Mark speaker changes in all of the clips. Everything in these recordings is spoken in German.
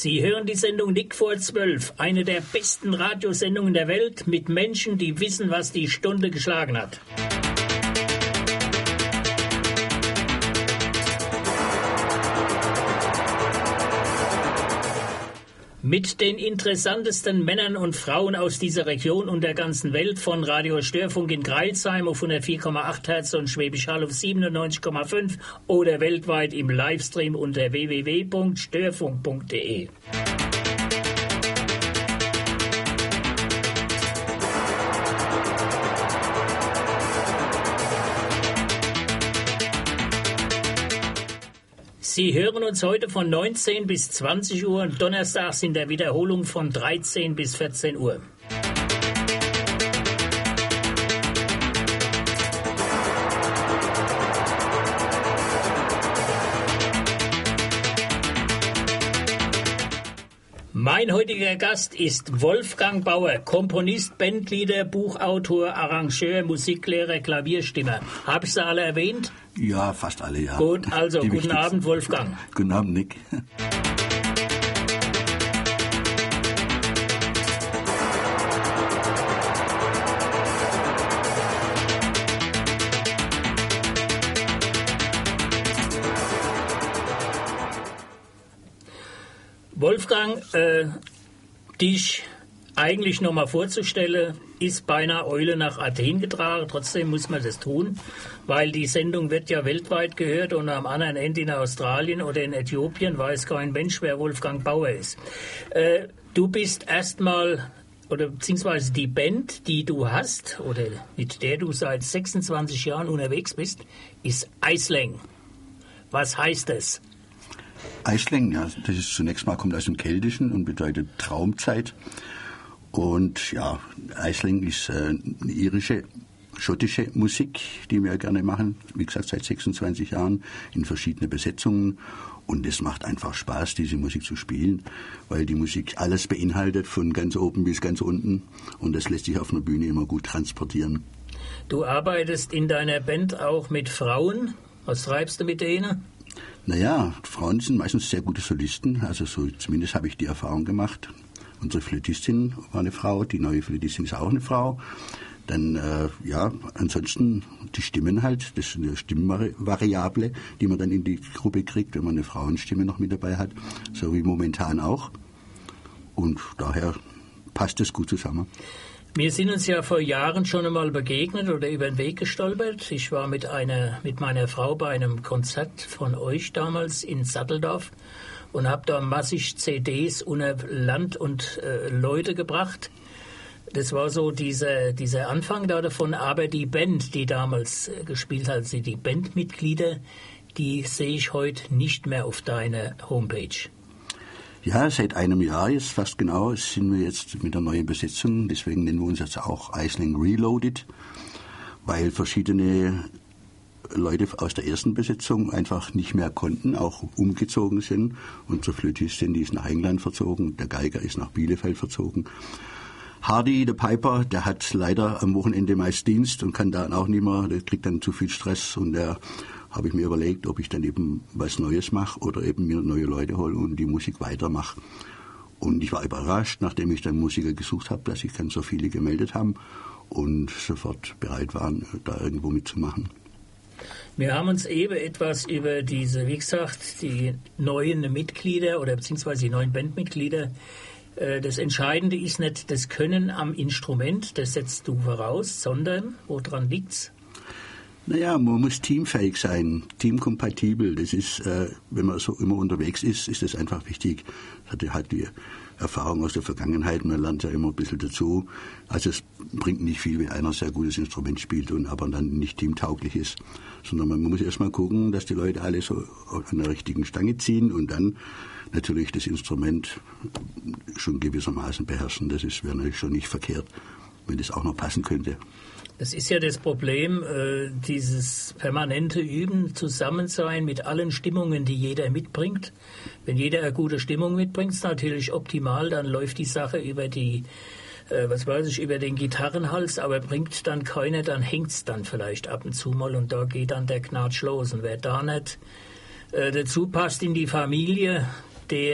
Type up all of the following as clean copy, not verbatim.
Speaker 1: Sie hören die Sendung Nick vor 12, eine der besten Radiosendungen der Welt mit Menschen, die wissen, was die Stunde geschlagen hat. Mit den interessantesten Männern und Frauen aus dieser Region und der ganzen Welt, von Radio Störfunk in Greilsheim auf 104,8 Hertz und Schwäbisch Hall auf 97,5 oder weltweit im Livestream unter www.störfunk.de. Sie hören uns heute von 19 bis 20 Uhr und donnerstags in der Wiederholung von 13 bis 14 Uhr. Mein heutiger Gast ist Wolfgang Bauer, Komponist, Bandleader, Buchautor, Arrangeur, Musiklehrer, Klavierstimmer. Habe ich sie alle erwähnt?
Speaker 2: Ja, fast alle, ja.
Speaker 1: Gut, also guten Abend, Wolfgang.
Speaker 2: Guten Abend, Nick.
Speaker 1: Wolfgang, dich eigentlich nochmal vorzustellen, ist beinahe Eule nach Athen getragen. Trotzdem muss man das tun, weil die Sendung wird ja weltweit gehört und am anderen Ende in Australien oder in Äthiopien weiß kein Mensch, wer Wolfgang Bauer ist. Du bist erstmal, oder beziehungsweise die Band, die du hast, oder mit der du seit 26 Jahren unterwegs bist, ist Aisling. Was heißt das?
Speaker 2: Aisling, ja, das ist zunächst mal, kommt aus dem Keltischen und bedeutet Traumzeit. Und ja, Aisling ist eine irische, schottische Musik, die wir gerne machen. Wie gesagt, seit 26 Jahren in verschiedenen Besetzungen. Und es macht einfach Spaß, diese Musik zu spielen, weil die Musik alles beinhaltet, von ganz oben bis ganz unten. Und das lässt sich auf einer Bühne immer gut transportieren.
Speaker 1: Du arbeitest in deiner Band auch mit Frauen. Was treibst du mit denen?
Speaker 2: Naja, Frauen sind meistens sehr gute Solisten, also so zumindest habe ich die Erfahrung gemacht. Unsere Flötistin war eine Frau, die neue Flötistin ist auch eine Frau. Dann, ansonsten die Stimmen halt, das ist eine Stimmvariable, die man dann in die Gruppe kriegt, wenn man eine Frauenstimme noch mit dabei hat, so wie momentan auch. Und daher passt es gut zusammen.
Speaker 1: Wir sind uns ja vor Jahren schon einmal begegnet oder über den Weg gestolpert. Ich war mit meiner Frau bei einem Konzert von euch damals in Satteldorf und habe da massig CDs unter Land und Leute gebracht. Das war so dieser Anfang davon, aber die Band, die damals gespielt hat, also die Bandmitglieder, die sehe ich heute nicht mehr auf deiner Homepage.
Speaker 2: Ja, seit einem Jahr jetzt fast genau sind wir jetzt mit der neuen Besetzung. Deswegen nennen wir uns jetzt auch Aisling Reloaded, weil verschiedene Leute aus der ersten Besetzung einfach nicht mehr konnten, auch umgezogen sind. Unsere Flötistin, die ist nach England verzogen, der Geiger ist nach Bielefeld verzogen. Hardy, der Piper, der hat leider am Wochenende meist Dienst und kann da auch nicht mehr, der kriegt dann zu viel Stress und der habe ich mir überlegt, ob ich dann eben was Neues mache oder eben mir neue Leute hole und die Musik weitermache. Und ich war überrascht, nachdem ich dann Musiker gesucht habe, dass sich dann so viele gemeldet haben und sofort bereit waren, da irgendwo mitzumachen.
Speaker 1: Wir haben uns eben etwas über diese, wie gesagt, die neuen Mitglieder oder beziehungsweise die neuen Bandmitglieder. Das Entscheidende ist nicht das Können am Instrument, das setzt du voraus, sondern woran liegt's?
Speaker 2: Naja, man muss teamfähig sein, teamkompatibel. Das ist, wenn man so immer unterwegs ist, ist das einfach wichtig. Das hatte halt die Erfahrung aus der Vergangenheit, man lernt ja immer ein bisschen dazu. Also es bringt nicht viel, wenn einer ein sehr gutes Instrument spielt und aber dann nicht teamtauglich ist. Sondern man muss erstmal gucken, dass die Leute alle so an der richtigen Stange ziehen und dann natürlich das Instrument schon gewissermaßen beherrschen. Das wäre natürlich schon nicht verkehrt, wenn das auch noch passen könnte.
Speaker 1: Das ist ja das Problem, dieses permanente Üben, Zusammensein mit allen Stimmungen, die jeder mitbringt. Wenn jeder eine gute Stimmung mitbringt, ist natürlich optimal, dann läuft die Sache über über den Gitarrenhals, aber bringt dann keiner, dann hängt's dann vielleicht ab und zu mal und da geht dann der Knatsch los. Und wer da nicht dazu passt in die Familie, der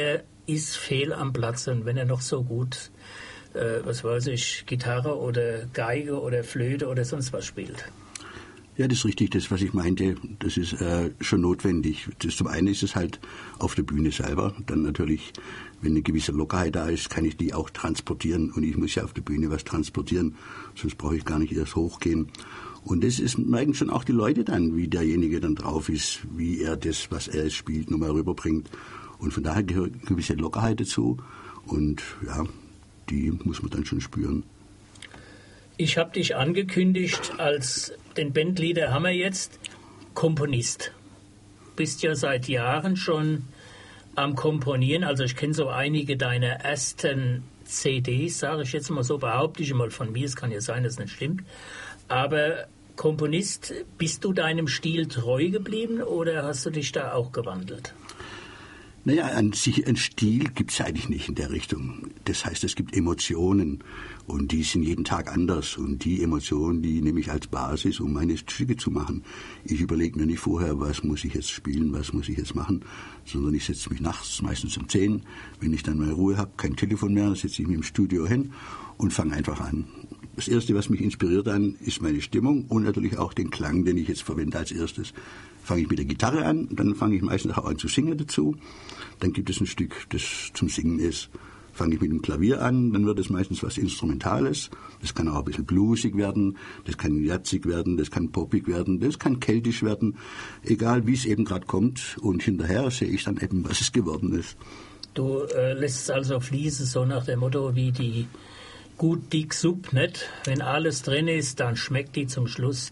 Speaker 1: ist fehl am Platz. Und wenn er noch so gut, was weiß ich, Gitarre oder Geige oder Flöte oder sonst was spielt.
Speaker 2: Ja, das ist richtig, das, was ich meinte, das ist schon notwendig. Zum einen ist es halt auf der Bühne selber, dann natürlich, wenn eine gewisse Lockerheit da ist, kann ich die auch transportieren und ich muss ja auf der Bühne was transportieren, sonst brauche ich gar nicht erst hochgehen. Und das merken schon auch die Leute dann, wie derjenige dann drauf ist, wie er das, was er spielt, nochmal rüberbringt. Und von daher gehört eine gewisse Lockerheit dazu und ja, die muss man dann schon spüren.
Speaker 1: Ich habe dich angekündigt als den Bandleader haben wir jetzt, Komponist. Bist ja seit Jahren schon am Komponieren. Also ich kenne so einige deiner ersten CDs, sage ich jetzt mal so, behaupte ich mal von mir. Es kann ja sein, dass es nicht stimmt. Aber Komponist, bist du deinem Stil treu geblieben oder hast du dich da auch gewandelt?
Speaker 2: Naja, an sich ein Stil gibt es eigentlich nicht in der Richtung. Das heißt, es gibt Emotionen und die sind jeden Tag anders. Und die Emotionen, die nehme ich als Basis, um meine Stücke zu machen. Ich überlege mir nicht vorher, was muss ich jetzt spielen, was muss ich jetzt machen, sondern ich setze mich nachts, meistens um 10, wenn ich dann mal Ruhe habe, kein Telefon mehr, setze ich mich im Studio hin und fange einfach an. Das Erste, was mich inspiriert dann, ist meine Stimmung und natürlich auch den Klang, den ich jetzt verwende als erstes. Fange ich mit der Gitarre an, dann fange ich meistens auch an zu singen dazu. Dann gibt es ein Stück, das zum Singen ist. Fange ich mit dem Klavier an, dann wird es meistens was Instrumentales. Das kann auch ein bisschen bluesig werden, das kann jazzig werden, das kann poppig werden, das kann keltisch werden. Egal, wie es eben gerade kommt. Und hinterher sehe ich dann eben, was es geworden ist.
Speaker 1: Du lässt es also fließen, so nach dem Motto wie die gut dick Suppe, nicht? Wenn alles drin ist, dann schmeckt die zum Schluss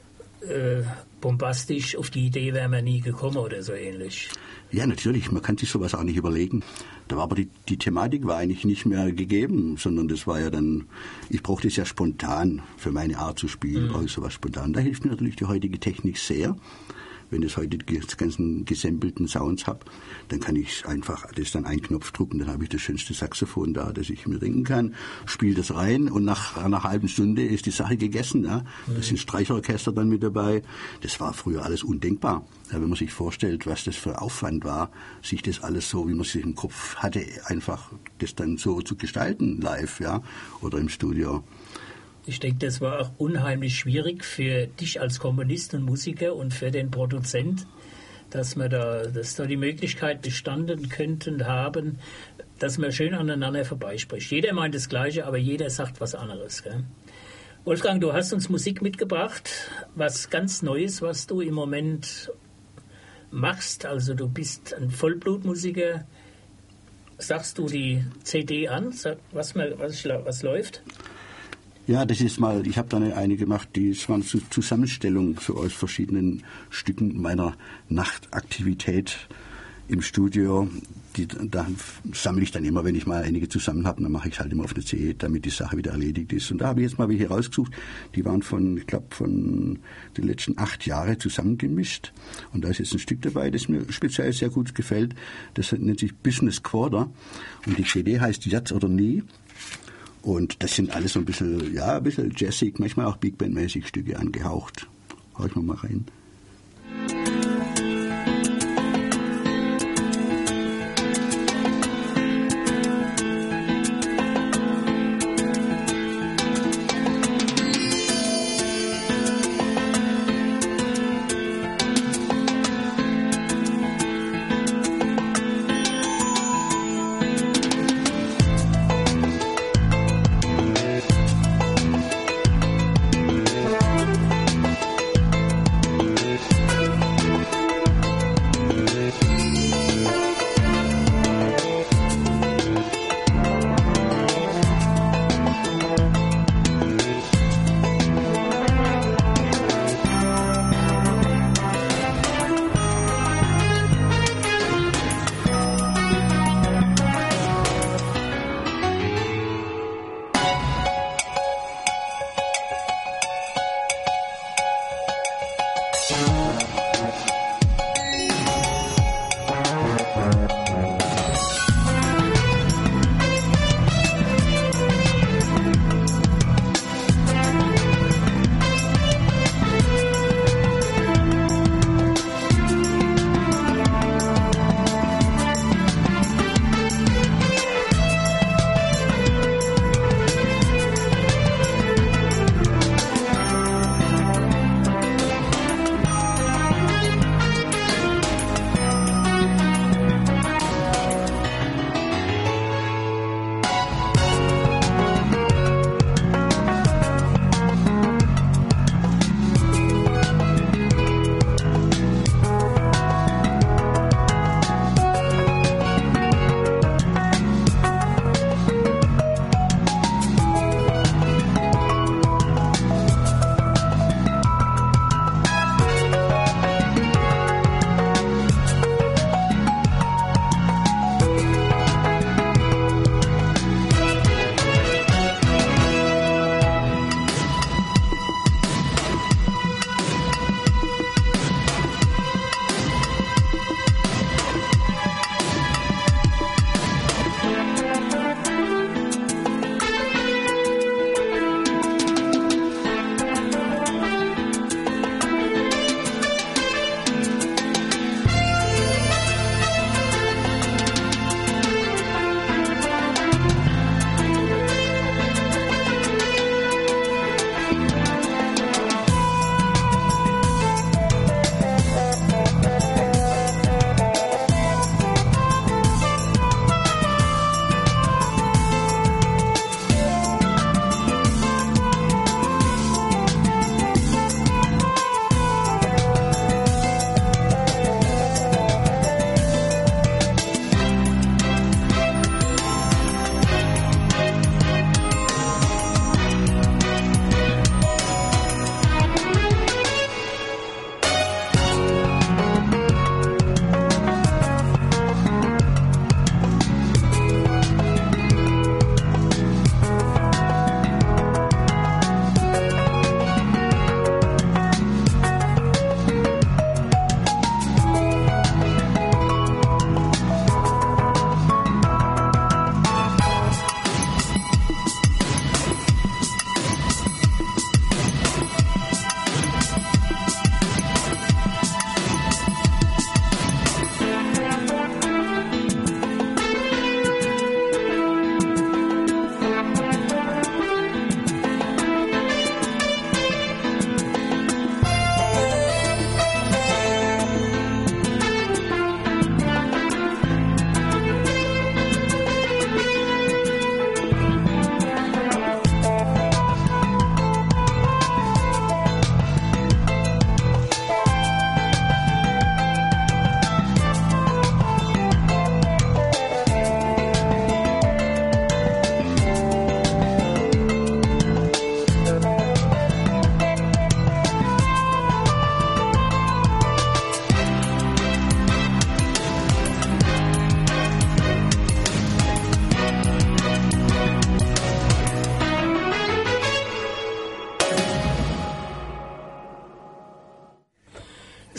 Speaker 1: bombastisch. Auf die Idee wäre man nie gekommen oder so ähnlich.
Speaker 2: Ja, natürlich, man kann sich sowas auch nicht überlegen. Da war aber die Thematik war eigentlich nicht mehr gegeben, sondern das war ja dann, ich brauchte es ja spontan für meine Art zu spielen, brauche ich sowas spontan. Da hilft mir natürlich die heutige Technik sehr. Wenn ich heute die ganzen gesampelten Sounds habe, dann kann ich einfach, das ist dann ein Knopfdruck und dann habe ich das schönste Saxophon da, das ich mir denken kann, spiele das rein und nach einer halben Stunde ist die Sache gegessen. Ja? Da sind Streicherorchester dann mit dabei. Das war früher alles undenkbar. Ja, wenn man sich vorstellt, was das für Aufwand war, sich das alles so, wie man sich im Kopf hatte, einfach das dann so zu gestalten, live, ja, oder im Studio.
Speaker 1: Ich denke, das war auch unheimlich schwierig für dich als Komponist und Musiker und für den Produzent, dass da die Möglichkeit bestanden könnten haben, dass man schön aneinander vorbeispricht. Jeder meint das Gleiche, aber jeder sagt was anderes. Gell? Wolfgang, du hast uns Musik mitgebracht, was ganz Neues, was du im Moment machst. Also du bist ein Vollblutmusiker. Sagst du die CD an, was läuft?
Speaker 2: Ja, das ist mal, ich habe da eine gemacht, das war eine Zusammenstellung so aus verschiedenen Stücken meiner Nachtaktivität im Studio. Da sammle ich dann immer, wenn ich mal einige zusammen habe, dann mache ich es halt immer auf eine CD, damit die Sache wieder erledigt ist. Und da habe ich jetzt mal welche rausgesucht, die waren von den letzten 8 Jahren zusammengemischt. Und da ist jetzt ein Stück dabei, das mir speziell sehr gut gefällt. Das nennt sich Business Quarter. Und die CD heißt Jetzt oder Nie. Und das sind alles so ein bisschen jazzig, manchmal auch Big Band-mäßig Stücke angehaucht. Hör ich mal rein.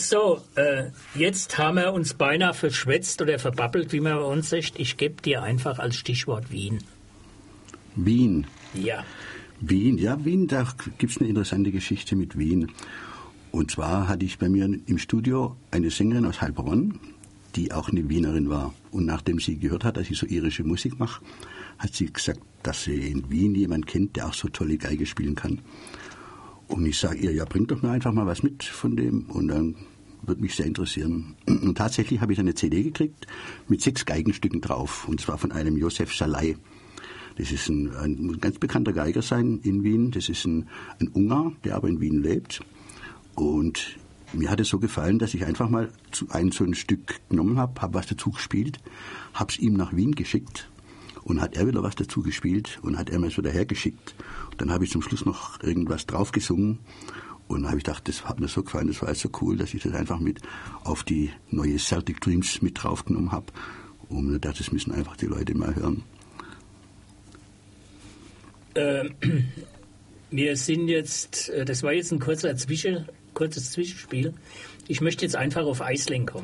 Speaker 1: So, jetzt haben wir uns beinahe verschwätzt oder verbabbelt, wie man bei uns sagt. Ich gebe dir einfach als Stichwort Wien.
Speaker 2: Wien.
Speaker 1: Ja.
Speaker 2: Wien, da gibt es eine interessante Geschichte mit Wien. Und zwar hatte ich bei mir im Studio eine Sängerin aus Heilbronn, die auch eine Wienerin war. Und nachdem sie gehört hat, dass ich so irische Musik mache, hat sie gesagt, dass sie in Wien jemanden kennt, der auch so tolle Geige spielen kann. Und ich sage ihr, ja, bring doch mir einfach mal was mit von dem und dann würde mich sehr interessieren. Und tatsächlich habe ich eine CD gekriegt mit 6 Geigenstücken drauf und zwar von einem Josef Salai. Das ist ein ganz bekannter Geiger sein in Wien. Das ist ein Ungar, der aber in Wien lebt. Und mir hat es so gefallen, dass ich einfach mal so ein Stück genommen habe was dazu gespielt, habe es ihm nach Wien geschickt und hat er wieder was dazu gespielt und hat er mir es wieder hergeschickt. Und dann habe ich zum Schluss noch irgendwas drauf gesungen und dann habe ich gedacht, das hat mir so gefallen, das war jetzt so cool, dass ich das einfach mit auf die neue Celtic Dreams mit draufgenommen habe. Und das müssen einfach die Leute mal hören.
Speaker 1: Wir sind jetzt, das war jetzt ein kurzes Zwischenspiel. Ich möchte jetzt einfach auf Aisling kommen.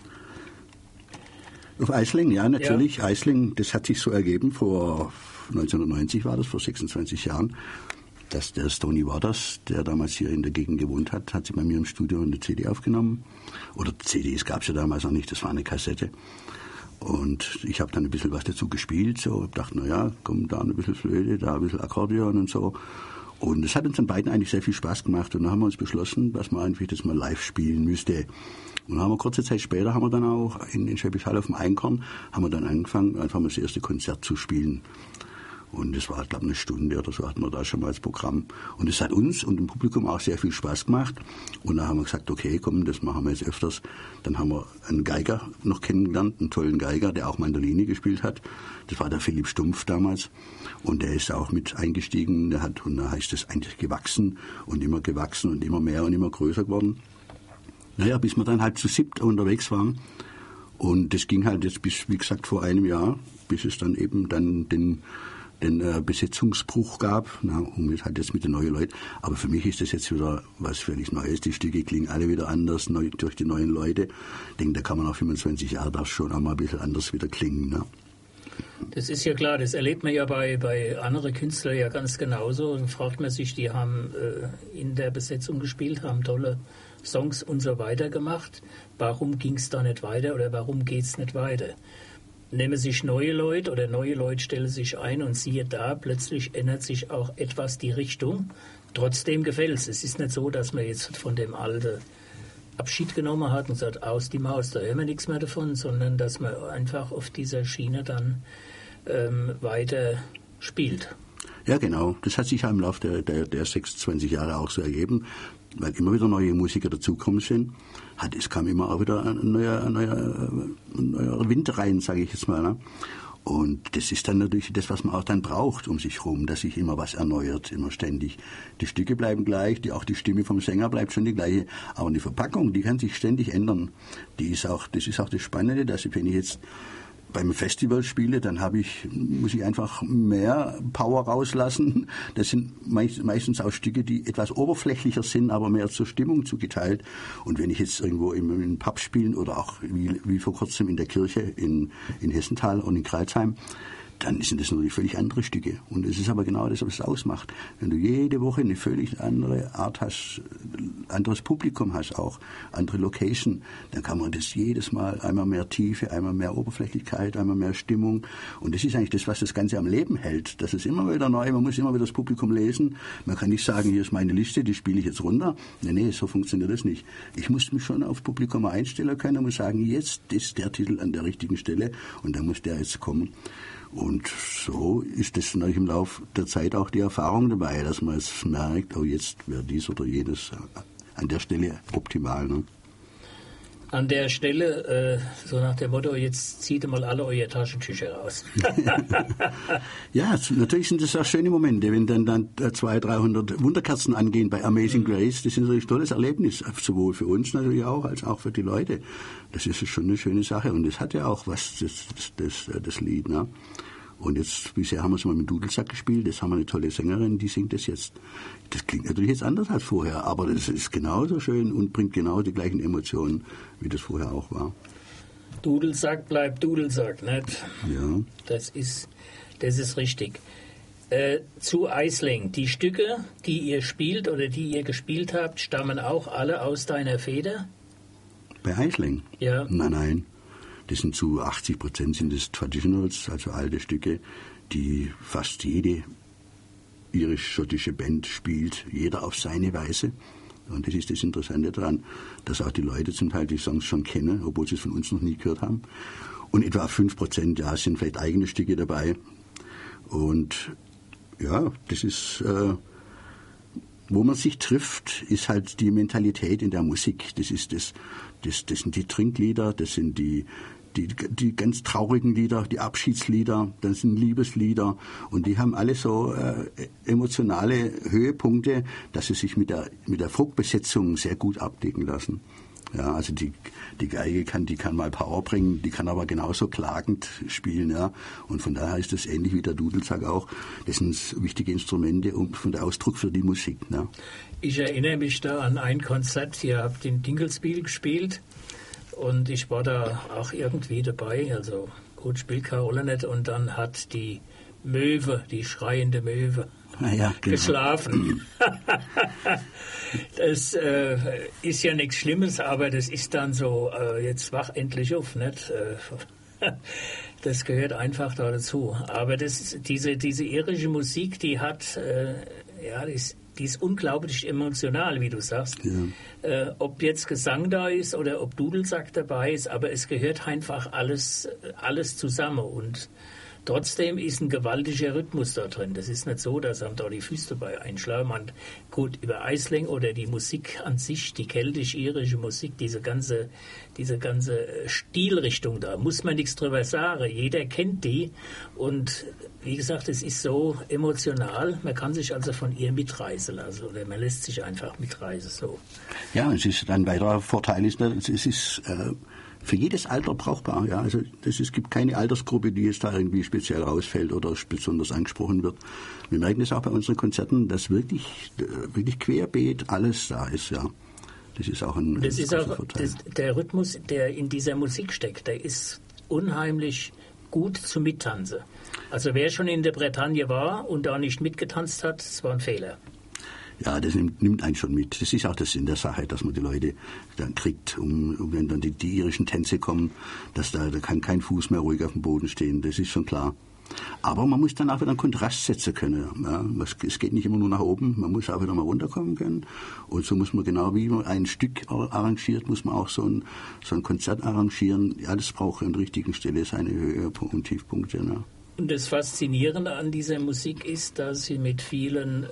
Speaker 2: Auf Aisling, ja, natürlich. Ja. Aisling, das hat sich so ergeben, vor 1990 war das, vor 26 Jahren, dass der Stoney Waters, der damals hier in der Gegend gewohnt hat, hat sich bei mir im Studio eine CD aufgenommen. Oder CDs gab es ja damals noch nicht, das war eine Kassette. Und ich habe dann ein bisschen was dazu gespielt, so, dachte, naja, komm, da ein bisschen Flöte, da ein bisschen Akkordeon und so. Und es hat uns dann beiden eigentlich sehr viel Spaß gemacht. Und dann haben wir uns beschlossen, dass man eigentlich das mal live spielen müsste. Und dann haben wir kurze Zeit später, haben wir dann auch in Schwäbisch Hall auf dem Einkorn, haben wir dann angefangen, einfach mal das erste Konzert zu spielen. Und das war, glaube ich, 1 Stunde oder so hatten wir da schon mal als Programm. Und es hat uns und dem Publikum auch sehr viel Spaß gemacht. Und dann haben wir gesagt, okay, komm, das machen wir jetzt öfters. Dann haben wir einen Geiger noch kennengelernt, einen tollen Geiger, der auch Mandoline gespielt hat. Das war der Philipp Stumpf damals. Und der ist auch mit eingestiegen. Und da heißt es eigentlich gewachsen und immer mehr und immer größer geworden. Naja, bis wir dann halt zu 7 unterwegs waren. Und das ging halt jetzt bis, wie gesagt, vor einem Jahr, bis es dann eben dann den Besetzungsbruch gab, und halt jetzt mit den neuen Leuten. Aber für mich ist das jetzt wieder was völlig Neues. Die Stücke klingen alle wieder anders durch die neuen Leute. Ich denke, da kann man nach 25 Jahren darf schon auch mal ein bisschen anders wieder klingen. Ne?
Speaker 1: Das ist ja klar, das erlebt man ja bei anderen Künstlern ja ganz genauso. Dann fragt man sich, die haben in der Besetzung gespielt, haben tolle Songs und so weiter gemacht. Warum ging es da nicht weiter oder warum geht es nicht weiter? Nehmen sich neue Leute oder neue Leute stellen sich ein und siehe da, plötzlich ändert sich auch etwas die Richtung. Trotzdem gefällt es. Es ist nicht so, dass man jetzt von dem Alten Abschied genommen hat und sagt, aus die Maus, da hören wir nichts mehr davon, sondern dass man einfach auf dieser Schiene dann weiter spielt.
Speaker 2: Ja, genau. Das hat sich ja im Laufe der 26 Jahre auch so ergeben, weil immer wieder neue Musiker dazukommen sind. Es kam immer auch wieder ein neuer Wind rein, sage ich jetzt mal. Ne? Und das ist dann natürlich das, was man auch dann braucht um sich herum, dass sich immer was erneuert, immer ständig. Die Stücke bleiben gleich, auch die Stimme vom Sänger bleibt schon die gleiche, aber die Verpackung, die kann sich ständig ändern. Das ist auch das Spannende, dass wenn ich jetzt beim Festival spiele, dann muss ich einfach mehr Power rauslassen. Das sind meistens auch Stücke, die etwas oberflächlicher sind, aber mehr zur Stimmung zugeteilt. Und wenn ich jetzt irgendwo im Pub spiele oder auch wie vor kurzem in der Kirche in Hessenthal und in Crailsheim, dann sind das natürlich völlig andere Stücke. Und es ist aber genau das, was es ausmacht. Wenn du jede Woche eine völlig andere Art hast, anderes Publikum hast auch, andere Location, dann kann man das jedes Mal einmal mehr Tiefe, einmal mehr Oberflächlichkeit, einmal mehr Stimmung. Und das ist eigentlich das, was das Ganze am Leben hält. Das ist immer wieder neu, man muss immer wieder das Publikum lesen. Man kann nicht sagen, hier ist meine Liste, die spiele ich jetzt runter. Nee, so funktioniert das nicht. Ich muss mich schon aufs Publikum einstellen können und muss sagen, jetzt ist der Titel an der richtigen Stelle und dann muss der jetzt kommen. Und so ist das natürlich im Laufe der Zeit auch die Erfahrung dabei, dass man es merkt, oh, jetzt wäre dies oder jenes an der Stelle optimal. Ne?
Speaker 1: An der Stelle, so nach dem Motto, jetzt zieht mal alle eure Taschentücher raus.
Speaker 2: Ja, natürlich sind das auch schöne Momente, wenn dann 200, 300 Wunderkerzen angehen bei Amazing Grace. Das ist natürlich ein tolles Erlebnis, sowohl für uns natürlich auch, als auch für die Leute. Das ist schon eine schöne Sache und das hat ja auch was, das Lied. Ne? Und jetzt, bisher haben wir es mal mit Dudelsack gespielt, jetzt haben wir eine tolle Sängerin, die singt das jetzt. Das klingt natürlich jetzt anders als vorher, aber das ist genauso schön und bringt genau die gleichen Emotionen, wie das vorher auch war.
Speaker 1: Dudelsack bleibt Dudelsack, nicht?
Speaker 2: Ja.
Speaker 1: Das ist richtig. Zu Aisling. Die Stücke, die ihr spielt oder die ihr gespielt habt, stammen auch alle aus deiner Feder?
Speaker 2: Bei Aisling?
Speaker 1: Ja.
Speaker 2: Nein. Das sind zu 80% sind das Traditionals, also alte Stücke, die fast jede irisch-schottische Band spielt, jeder auf seine Weise. Und das ist das Interessante daran, dass auch die Leute zum Teil die Songs schon kennen, obwohl sie es von uns noch nie gehört haben. Und etwa 5% ja, sind vielleicht eigene Stücke dabei. Und ja, das ist, wo man sich trifft, ist halt die Mentalität in der Musik. Das sind die Trinklieder, das sind die ganz traurigen Lieder, die Abschiedslieder, das sind Liebeslieder und die haben alle so emotionale Höhepunkte, dass sie sich mit der Folkbesetzung sehr gut abdecken lassen. Ja, also die Geige kann mal Power bringen, die kann aber genauso klagend spielen, ja. Und von daher ist das ähnlich wie der Dudelsack auch. Das sind wichtige Instrumente und von der Ausdruck für die Musik. Ne?
Speaker 1: Ich erinnere mich da an ein Konzert, ihr habt in Dinkelspiel gespielt und ich war da auch irgendwie dabei, also gut, spielt keine Rolle nicht. Und dann hat die Möwe, die schreiende Möwe,
Speaker 2: ja, genau.
Speaker 1: geschlafen. Das ist ja nichts Schlimmes, aber das ist dann so, jetzt wach endlich auf, nicht? Das gehört einfach da dazu. Aber diese irische Musik, die hat, die ist unglaublich emotional, wie du sagst. Ja. Ob jetzt Gesang da ist oder ob Dudelsack dabei ist, aber es gehört einfach alles zusammen und trotzdem ist ein gewaltiger Rhythmus da drin. Das ist nicht so, dass einem da die Füße dabei einschlagen. Gut, über Aisling oder die Musik an sich, die keltisch-irische Musik, diese ganze Stilrichtung da, muss man nichts drüber sagen. Jeder kennt die. Und wie gesagt, es ist so emotional. Man kann sich also von ihr mitreißen lassen oder man lässt sich einfach mitreißen. So.
Speaker 2: Ja, es ist ein weiterer Vorteil, es ist für jedes Alter brauchbar. Ja. Also es gibt keine Altersgruppe, die jetzt da irgendwie speziell rausfällt oder besonders angesprochen wird. Wir merken das auch bei unseren Konzerten, dass wirklich querbeet alles da ist. Ja. Das ist auch ein großer Vorteil.
Speaker 1: Der Rhythmus, der in dieser Musik steckt, der ist unheimlich gut zum Mittanzen. Also wer schon in der Bretagne war und da nicht mitgetanzt hat, das war ein Fehler.
Speaker 2: Ja, das nimmt einen schon mit. Das ist auch das Sinn der Sache, dass man die Leute dann kriegt, wenn dann die irischen Tänze kommen, dass da kann kein Fuß mehr ruhig auf dem Boden stehen. Das ist schon klar. Aber man muss dann auch wieder einen Kontrast setzen können. Ja, es geht nicht immer nur nach oben, man muss auch wieder mal runterkommen können. Und so muss man genau wie man ein Stück arrangiert, muss man auch so ein Konzert arrangieren. Ja, das braucht an der richtigen Stelle seine Höhe und Tiefpunkte. Ja.
Speaker 1: Und das Faszinierende an dieser Musik ist, dass sie mit vielen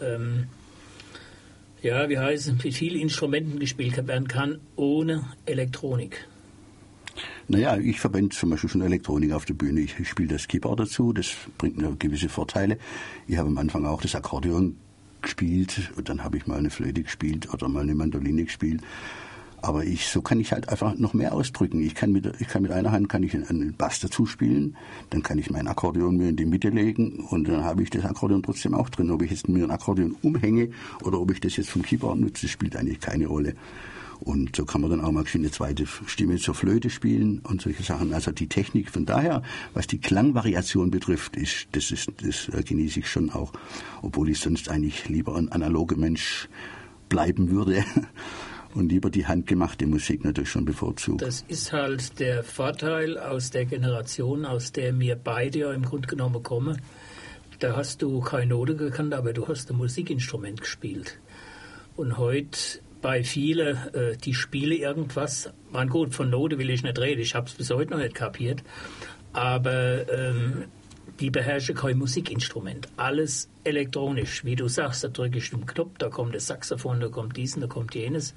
Speaker 1: mit vielen Instrumenten gespielt werden kann, ohne Elektronik.
Speaker 2: Naja, ich verwende zum Beispiel schon Elektronik auf der Bühne. Ich spiele das Keyboard dazu, das bringt mir gewisse Vorteile. Ich habe am Anfang auch das Akkordeon gespielt und dann habe ich mal eine Flöte gespielt oder mal eine Mandoline gespielt. Aber so kann ich halt einfach noch mehr ausdrücken. Ich kann mit einer Hand einen Bass dazu spielen, dann kann ich mein Akkordeon mir in die Mitte legen und dann habe ich das Akkordeon trotzdem auch drin. Ob ich jetzt mir ein Akkordeon umhänge oder ob ich das jetzt vom Keyboard nutze, spielt eigentlich keine Rolle. Und so kann man dann auch mal eine zweite Stimme zur Flöte spielen und solche Sachen. Also die Technik von daher, was die Klangvariation betrifft, das genieße ich schon auch, obwohl ich sonst eigentlich lieber ein analoger Mensch bleiben würde. Und lieber die handgemachte Musik natürlich schon bevorzugt.
Speaker 1: Das ist halt der Vorteil aus der Generation, aus der wir beide ja im Grunde genommen kommen. Da hast du keine Note gekannt, aber du hast ein Musikinstrument gespielt. Und heute bei vielen, die spielen irgendwas, gut, von Note will ich nicht reden, ich habe es bis heute noch nicht kapiert, aber die beherrschen kein Musikinstrument. Alles elektronisch. Wie du sagst, da drücke ich den Knopf, da kommt das Saxophon, da kommt dies, da kommt jenes.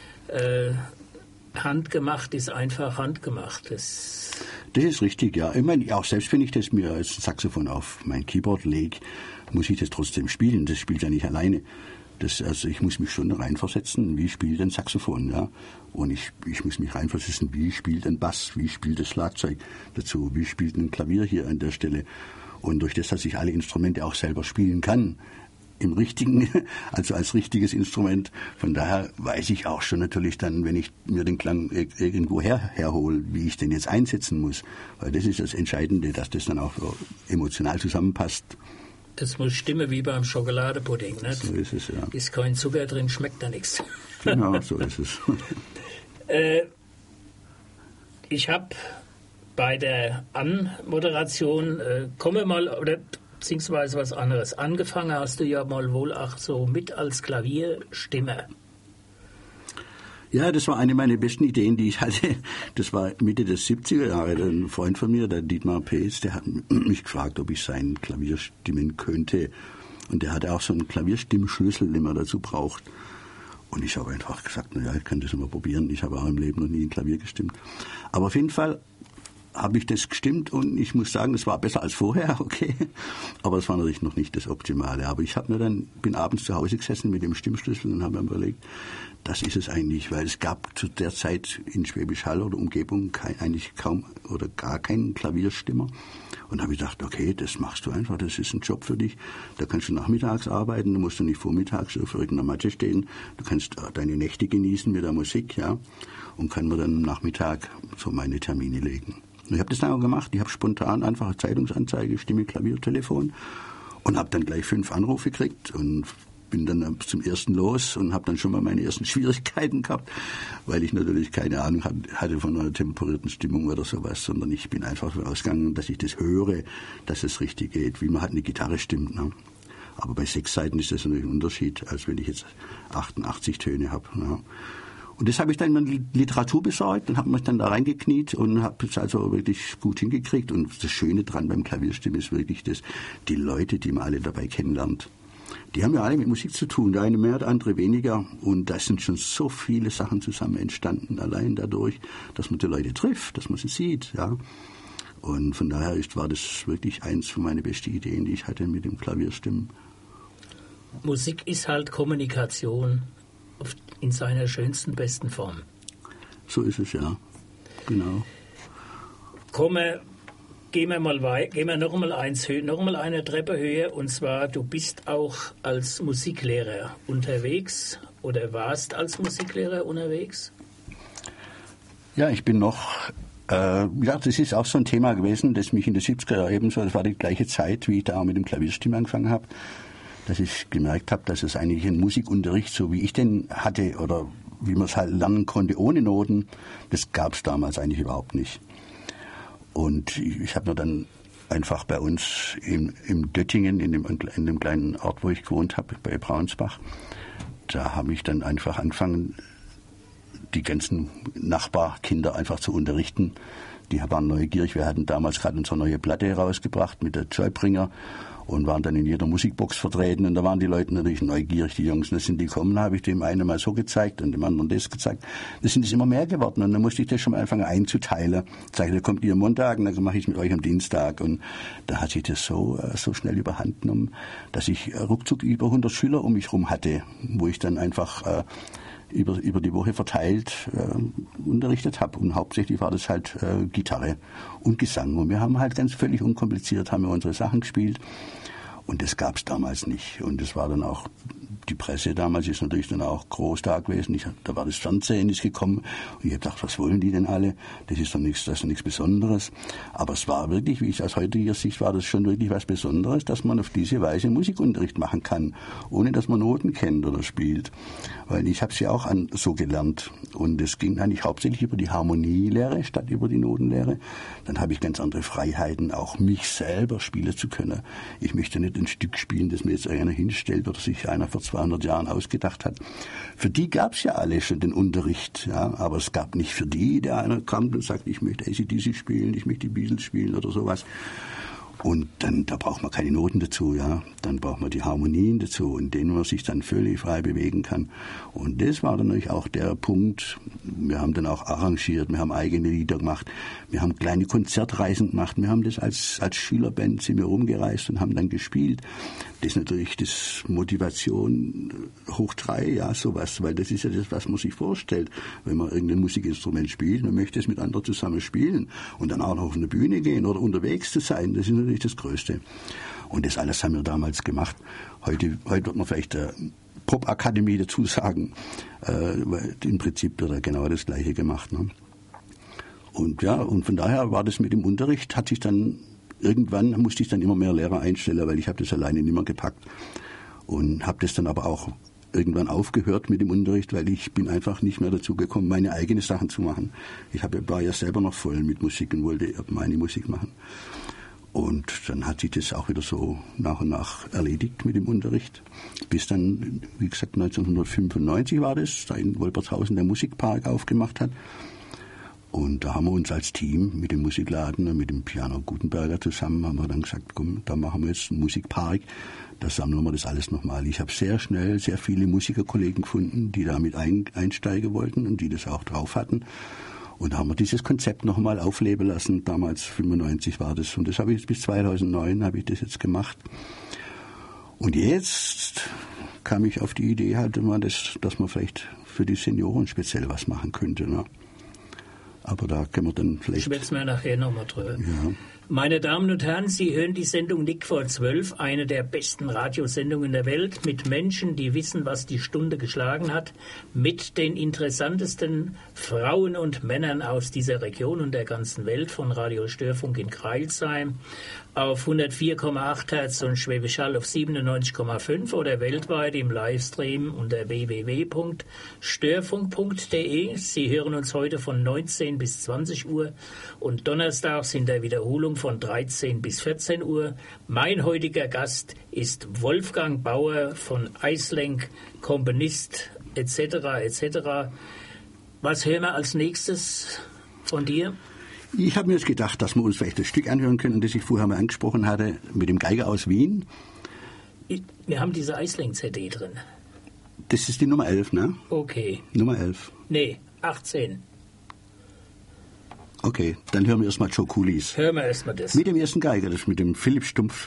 Speaker 1: Handgemacht ist einfach handgemacht. Das
Speaker 2: ist richtig, ja. Ich meine, auch selbst wenn ich das mir als Saxophon auf mein Keyboard lege, muss ich das trotzdem spielen. Das spielt ja nicht alleine. Also ich muss mich schon reinversetzen, wie spielt ein Saxophon, ja. Und ich muss mich reinversetzen, wie spielt ein Bass, wie spielt das Schlagzeug dazu, wie spielt ein Klavier hier an der Stelle. Und durch das, dass ich alle Instrumente auch selber spielen kann, im richtigen, also als richtiges Instrument. Von daher weiß ich auch schon natürlich dann, wenn ich mir den Klang irgendwo herhole, wie ich den jetzt einsetzen muss. Weil das ist das Entscheidende, dass das dann auch emotional zusammenpasst.
Speaker 1: Das muss stimmen wie beim Schokoladepudding. Nicht?
Speaker 2: So ist es, ja.
Speaker 1: Ist kein Zucker drin, schmeckt da nichts.
Speaker 2: Genau, so ist es.
Speaker 1: Ich habe bei der Anmoderation, komme mal, oder beziehungsweise was anderes. Angefangen hast du ja mal wohl auch so mit als Klavierstimme.
Speaker 2: Ja, das war eine meiner besten Ideen, die ich hatte. Das war Mitte der 70er Jahre. Ein Freund von mir, der Dietmar Peetz, der hat mich gefragt, ob ich sein Klavier stimmen könnte. Und der hatte auch so einen Klavierstimmschlüssel, den man dazu braucht. Und ich habe einfach gesagt, naja, ich kann das mal probieren. Ich habe auch im Leben noch nie ein Klavier gestimmt. Aber auf jeden Fall habe ich das gestimmt und ich muss sagen, es war besser als vorher, okay. Aber es war natürlich noch nicht das Optimale. Aber ich bin abends zu Hause gesessen mit dem Stimmschlüssel und habe mir überlegt, das ist es eigentlich, weil es gab zu der Zeit in Schwäbisch Hall oder Umgebung eigentlich kaum oder gar keinen Klavierstimmer. Und da habe ich gedacht, okay, das machst du einfach, das ist ein Job für dich. Da kannst du nachmittags arbeiten, da musst du nicht vormittags auf irgendeiner Matte stehen. Du kannst deine Nächte genießen mit der Musik, ja, und kann mir dann am Nachmittag so meine Termine legen. Ich habe das dann auch gemacht. Ich habe spontan einfach eine Zeitungsanzeige, Stimme, Klavier, Telefon und habe dann gleich 5 Anrufe gekriegt und bin dann zum ersten los und habe dann schon mal meine ersten Schwierigkeiten gehabt, weil ich natürlich keine Ahnung hatte von einer temperierten Stimmung oder sowas, sondern ich bin einfach davon ausgegangen, dass ich das höre, dass es richtig geht, wie man halt eine Gitarre stimmt. Ne? Aber bei 6 Saiten ist das natürlich ein Unterschied, als wenn ich jetzt 88 Töne habe. Ja. Und das habe ich dann in der Literatur besorgt und habe mich dann da reingekniet und habe es also wirklich gut hingekriegt. Und das Schöne dran beim Klavierstimmen ist wirklich, dass die Leute, die man alle dabei kennenlernt, die haben ja alle mit Musik zu tun. Der eine mehr, der andere weniger. Und da sind schon so viele Sachen zusammen entstanden, allein dadurch, dass man die Leute trifft, dass man sie sieht. Ja. Und von daher war das wirklich eins von meinen besten Ideen, die ich hatte mit dem Klavierstimmen.
Speaker 1: Musik ist halt Kommunikation in seiner schönsten, besten Form.
Speaker 2: So ist es, ja. Genau.
Speaker 1: Gehen wir noch mal eine Treppe höher. Und zwar, du bist auch als Musiklehrer unterwegs oder warst als Musiklehrer unterwegs?
Speaker 2: Ja, ich bin noch... das ist auch so ein Thema gewesen, das mich in den 70er Jahren ebenso, das war die gleiche Zeit, wie ich da auch mit dem Klavierstimmen angefangen habe, dass ich gemerkt habe, dass es eigentlich ein Musikunterricht, so wie ich den hatte oder wie man es halt lernen konnte ohne Noten, das gab es damals eigentlich überhaupt nicht. Und ich habe mir dann einfach bei uns im Döttingen, in dem kleinen Ort, wo ich gewohnt habe, bei Braunsbach, da habe ich dann einfach angefangen, die ganzen Nachbarkinder einfach zu unterrichten. Die waren neugierig. Wir hatten damals gerade unsere neue Platte rausgebracht mit der Zollbringer und waren dann in jeder Musikbox vertreten. Und da waren die Leute natürlich neugierig, die Jungs. Und dann sind die gekommen, habe ich dem einen mal so gezeigt und dem anderen das gezeigt. Das sind es immer mehr geworden. Und dann musste ich das schon mal anfangen einzuteilen. Ich sagte, da kommt ihr am Montag und dann mache ich es mit euch am Dienstag. Und da hat sich das so schnell überhand genommen, dass ich ruckzuck über 100 Schüler um mich herum hatte, wo ich dann einfach über die Woche verteilt unterrichtet habe. Und hauptsächlich war das halt Gitarre und Gesang. Und wir haben halt ganz völlig unkompliziert, haben wir unsere Sachen gespielt. Und das gab es damals nicht. Und das war dann auch, die Presse damals ist natürlich dann auch groß da gewesen. Da war das Fernsehen ist gekommen. Und ich habe gedacht, was wollen die denn alle? Das ist doch nichts Besonderes. Aber es war wirklich, wie ich aus heutiger Sicht war das schon wirklich was Besonderes, dass man auf diese Weise Musikunterricht machen kann, ohne dass man Noten kennt oder spielt. Weil ich habe es ja auch so gelernt. Und es ging eigentlich hauptsächlich über die Harmonielehre statt über die Notenlehre. Dann habe ich ganz andere Freiheiten, auch mich selber spielen zu können. Ich möchte nicht ein Stück spielen, das mir jetzt einer hinstellt oder sich einer vor 200 Jahren ausgedacht hat. Für die gab es ja alle schon den Unterricht, ja, aber es gab nicht für die, der einer kommt und sagt, ich möchte AC/DC spielen, ich möchte die Beatles spielen oder sowas. Und dann, da braucht man keine Noten dazu, ja. Dann braucht man die Harmonien dazu, in denen man sich dann völlig frei bewegen kann. Und das war dann natürlich auch der Punkt. Wir haben dann auch arrangiert, wir haben eigene Lieder gemacht, wir haben kleine Konzertreisen gemacht, wir haben das als Schülerband sind wir rumgereist und haben dann gespielt. Das ist natürlich das Motivation hoch 3, ja, sowas, weil das ist ja das, was man sich vorstellt, wenn man irgendein Musikinstrument spielt, man möchte es mit anderen zusammen spielen und dann auch noch auf eine Bühne gehen oder unterwegs zu sein. Das ist natürlich das Größte. Und das alles haben wir damals gemacht. Heute wird man vielleicht Popakademie dazu sagen. Im Prinzip wird genau das Gleiche gemacht. Ne? Und von daher war das mit dem Unterricht, irgendwann musste ich dann immer mehr Lehrer einstellen, weil ich habe das alleine nicht mehr gepackt. Und habe das dann aber auch irgendwann aufgehört mit dem Unterricht, weil ich bin einfach nicht mehr dazu gekommen, meine eigenen Sachen zu machen. War ja selber noch voll mit Musik und wollte meine Musik machen. Und dann hat sich das auch wieder so nach und nach erledigt mit dem Unterricht. Bis dann, wie gesagt, 1995 war das, da in Wolpertshausen der Musikpark aufgemacht hat. Und da haben wir uns als Team mit dem Musikladen und mit dem Piano Gutenberger zusammen, haben wir dann gesagt, komm, da machen wir jetzt einen Musikpark, da sammeln wir das alles nochmal. Ich habe sehr schnell sehr viele Musikerkollegen gefunden, die damit einsteigen wollten und die das auch drauf hatten. Und da haben wir dieses Konzept nochmal aufleben lassen. Damals, 95 war das. Und das habe ich jetzt bis 2009 habe ich das jetzt gemacht. Und jetzt kam ich auf die Idee halt immer, dass man vielleicht für die Senioren speziell was machen könnte. Ne? Aber da können wir dann vielleicht...
Speaker 1: Schwätzen wir nachher nochmal drüber.
Speaker 2: Ja.
Speaker 1: Meine Damen und Herren, Sie hören die Sendung Nick vor 12, eine der besten Radiosendungen der Welt, mit Menschen, die wissen, was die Stunde geschlagen hat, mit den interessantesten Frauen und Männern aus dieser Region und der ganzen Welt, von Radio Störfunk in Crailsheim auf 104,8 Hertz und Schwäbisch Hall auf 97,5 oder weltweit im Livestream unter www.störfunk.de. Sie hören uns heute von 19 bis 20 Uhr und donnerstags in der Wiederholung von 13 bis 14 Uhr. Mein heutiger Gast ist Wolfgang Bauer von Eislenk, Komponist etc. etc. Was hören wir als nächstes von dir?
Speaker 2: Ich habe mir jetzt gedacht, dass wir uns vielleicht das Stück anhören können, das ich vorher mal angesprochen hatte, mit dem Geiger aus Wien.
Speaker 1: Wir haben diese Eislenk-CD drin.
Speaker 2: Das ist die Nummer 11, ne?
Speaker 1: Okay.
Speaker 2: Nummer 11.
Speaker 1: Nee, 18.
Speaker 2: Okay, dann hören wir erstmal Joe Coolies.
Speaker 1: Hören wir erstmal das.
Speaker 2: Mit dem ersten Geiger, das mit dem Philipp Stumpf.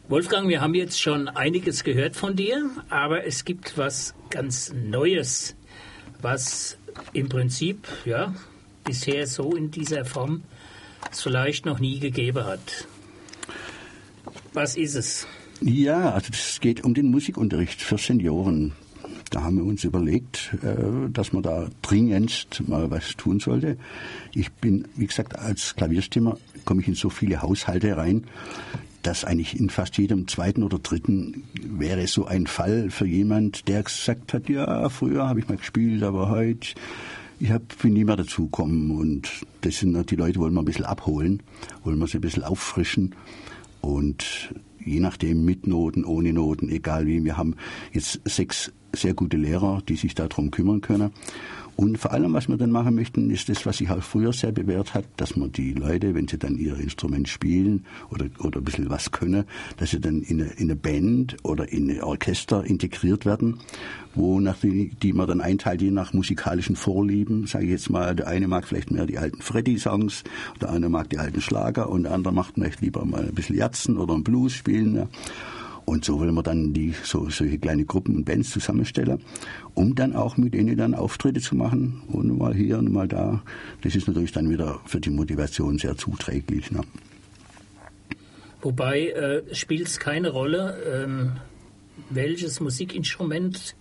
Speaker 1: Wolfgang, wir haben jetzt schon einiges gehört von dir, aber es gibt was ganz Neues, was im Prinzip ja bisher so in dieser Form es vielleicht noch nie gegeben hat. Was ist es?
Speaker 2: Ja, also es geht um den Musikunterricht für Senioren. Da haben wir uns überlegt, dass man da dringendst mal was tun sollte. Ich bin, wie gesagt, als Klavierstimmer komme ich in so viele Haushalte rein, dass eigentlich in fast jedem zweiten oder dritten wäre so ein Fall für jemand, der gesagt hat, ja, früher habe ich mal gespielt, aber heute bin nie mehr dazugekommen. Und das sind die Leute, wollen wir ein bisschen abholen, wollen wir sie ein bisschen auffrischen. Und je nachdem, mit Noten, ohne Noten, egal wie. Wir haben jetzt 6 sehr gute Lehrer, die sich darum kümmern können. Und vor allem, was wir dann machen möchten, ist das, was sich auch früher sehr bewährt hat, dass man die Leute, wenn sie dann ihr Instrument spielen oder ein bisschen was können, dass sie dann in eine Band oder in ein Orchester integriert werden, wo die man dann einteilt, je nach musikalischen Vorlieben, sage ich jetzt mal, der eine mag vielleicht mehr die alten Freddy-Songs, der andere mag die alten Schlager und der andere macht vielleicht lieber mal ein bisschen Jatzen oder einen Blues spielen. Ja. Und so wollen wir dann solche kleine Gruppen und Bands zusammenstellen, um dann auch mit denen dann Auftritte zu machen und mal hier und mal da. Das ist natürlich dann wieder für die Motivation sehr zuträglich. Ne?
Speaker 1: Wobei spielt es keine Rolle, welches Musikinstrument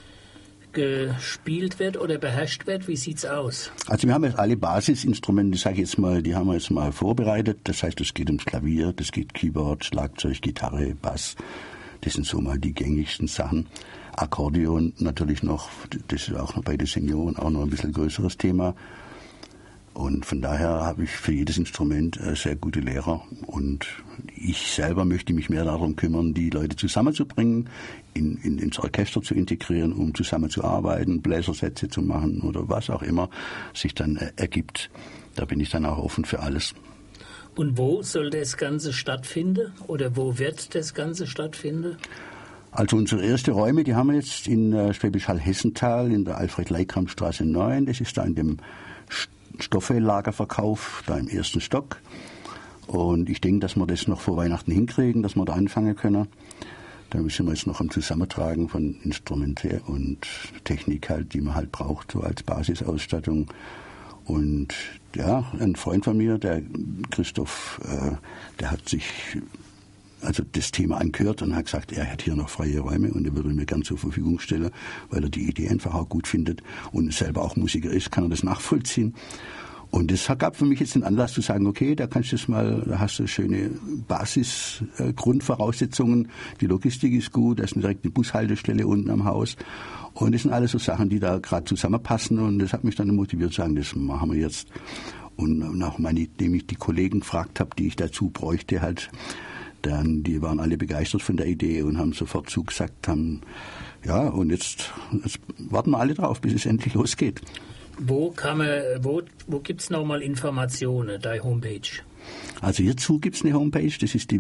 Speaker 1: gespielt wird oder beherrscht wird. Wie sieht's aus?
Speaker 2: Also wir haben jetzt alle Basisinstrumente, sage ich jetzt mal, die haben wir jetzt mal vorbereitet. Das heißt, es geht ums Klavier, das geht Keyboard, Schlagzeug, Gitarre, Bass. Das sind so mal die gängigsten Sachen. Akkordeon natürlich noch, das ist auch noch bei den Senioren auch noch ein bisschen größeres Thema. Und von daher habe ich für jedes Instrument sehr gute Lehrer. Und ich selber möchte mich mehr darum kümmern, die Leute zusammenzubringen, ins Orchester zu integrieren, um zusammenzuarbeiten, Bläsersätze zu machen oder was auch immer sich dann ergibt. Da bin ich dann auch offen für alles.
Speaker 1: Und wo soll das Ganze stattfinden? Oder wo wird das Ganze stattfinden?
Speaker 2: Also unsere ersten Räume, die haben wir jetzt in Schwäbisch Hall-Hessenthal in der Alfred-Leikram-Straße 9. Das ist da in dem Stoffe-Lagerverkauf, da im 1. Stock. Und ich denke, dass wir das noch vor Weihnachten hinkriegen, dass wir da anfangen können. Da müssen wir jetzt noch am Zusammentragen von Instrumente und Technik halt, die man halt braucht, so als Basisausstattung. Und ja, ein Freund von mir, der Christoph, der hat sich also das Thema angehört und hat gesagt, er hat hier noch freie Räume und er würde mir gern zur Verfügung stellen, weil er die Idee einfach auch gut findet und selber auch Musiker ist, kann er das nachvollziehen. Und das gab für mich jetzt den Anlass zu sagen, okay, da hast du schöne Basisgrundvoraussetzungen, die Logistik ist gut, da ist direkt eine Bushaltestelle unten am Haus. Und das sind alles so Sachen, die da gerade zusammenpassen und das hat mich dann motiviert zu sagen, das machen wir jetzt. Und nachdem ich die Kollegen gefragt habe, die ich dazu bräuchte, halt, die waren alle begeistert von der Idee und haben sofort zugesagt, ja, und jetzt warten wir alle drauf, bis es endlich losgeht.
Speaker 1: Wo gibt es nochmal Informationen, deine Homepage?
Speaker 2: Also hierzu gibt es eine Homepage, das ist die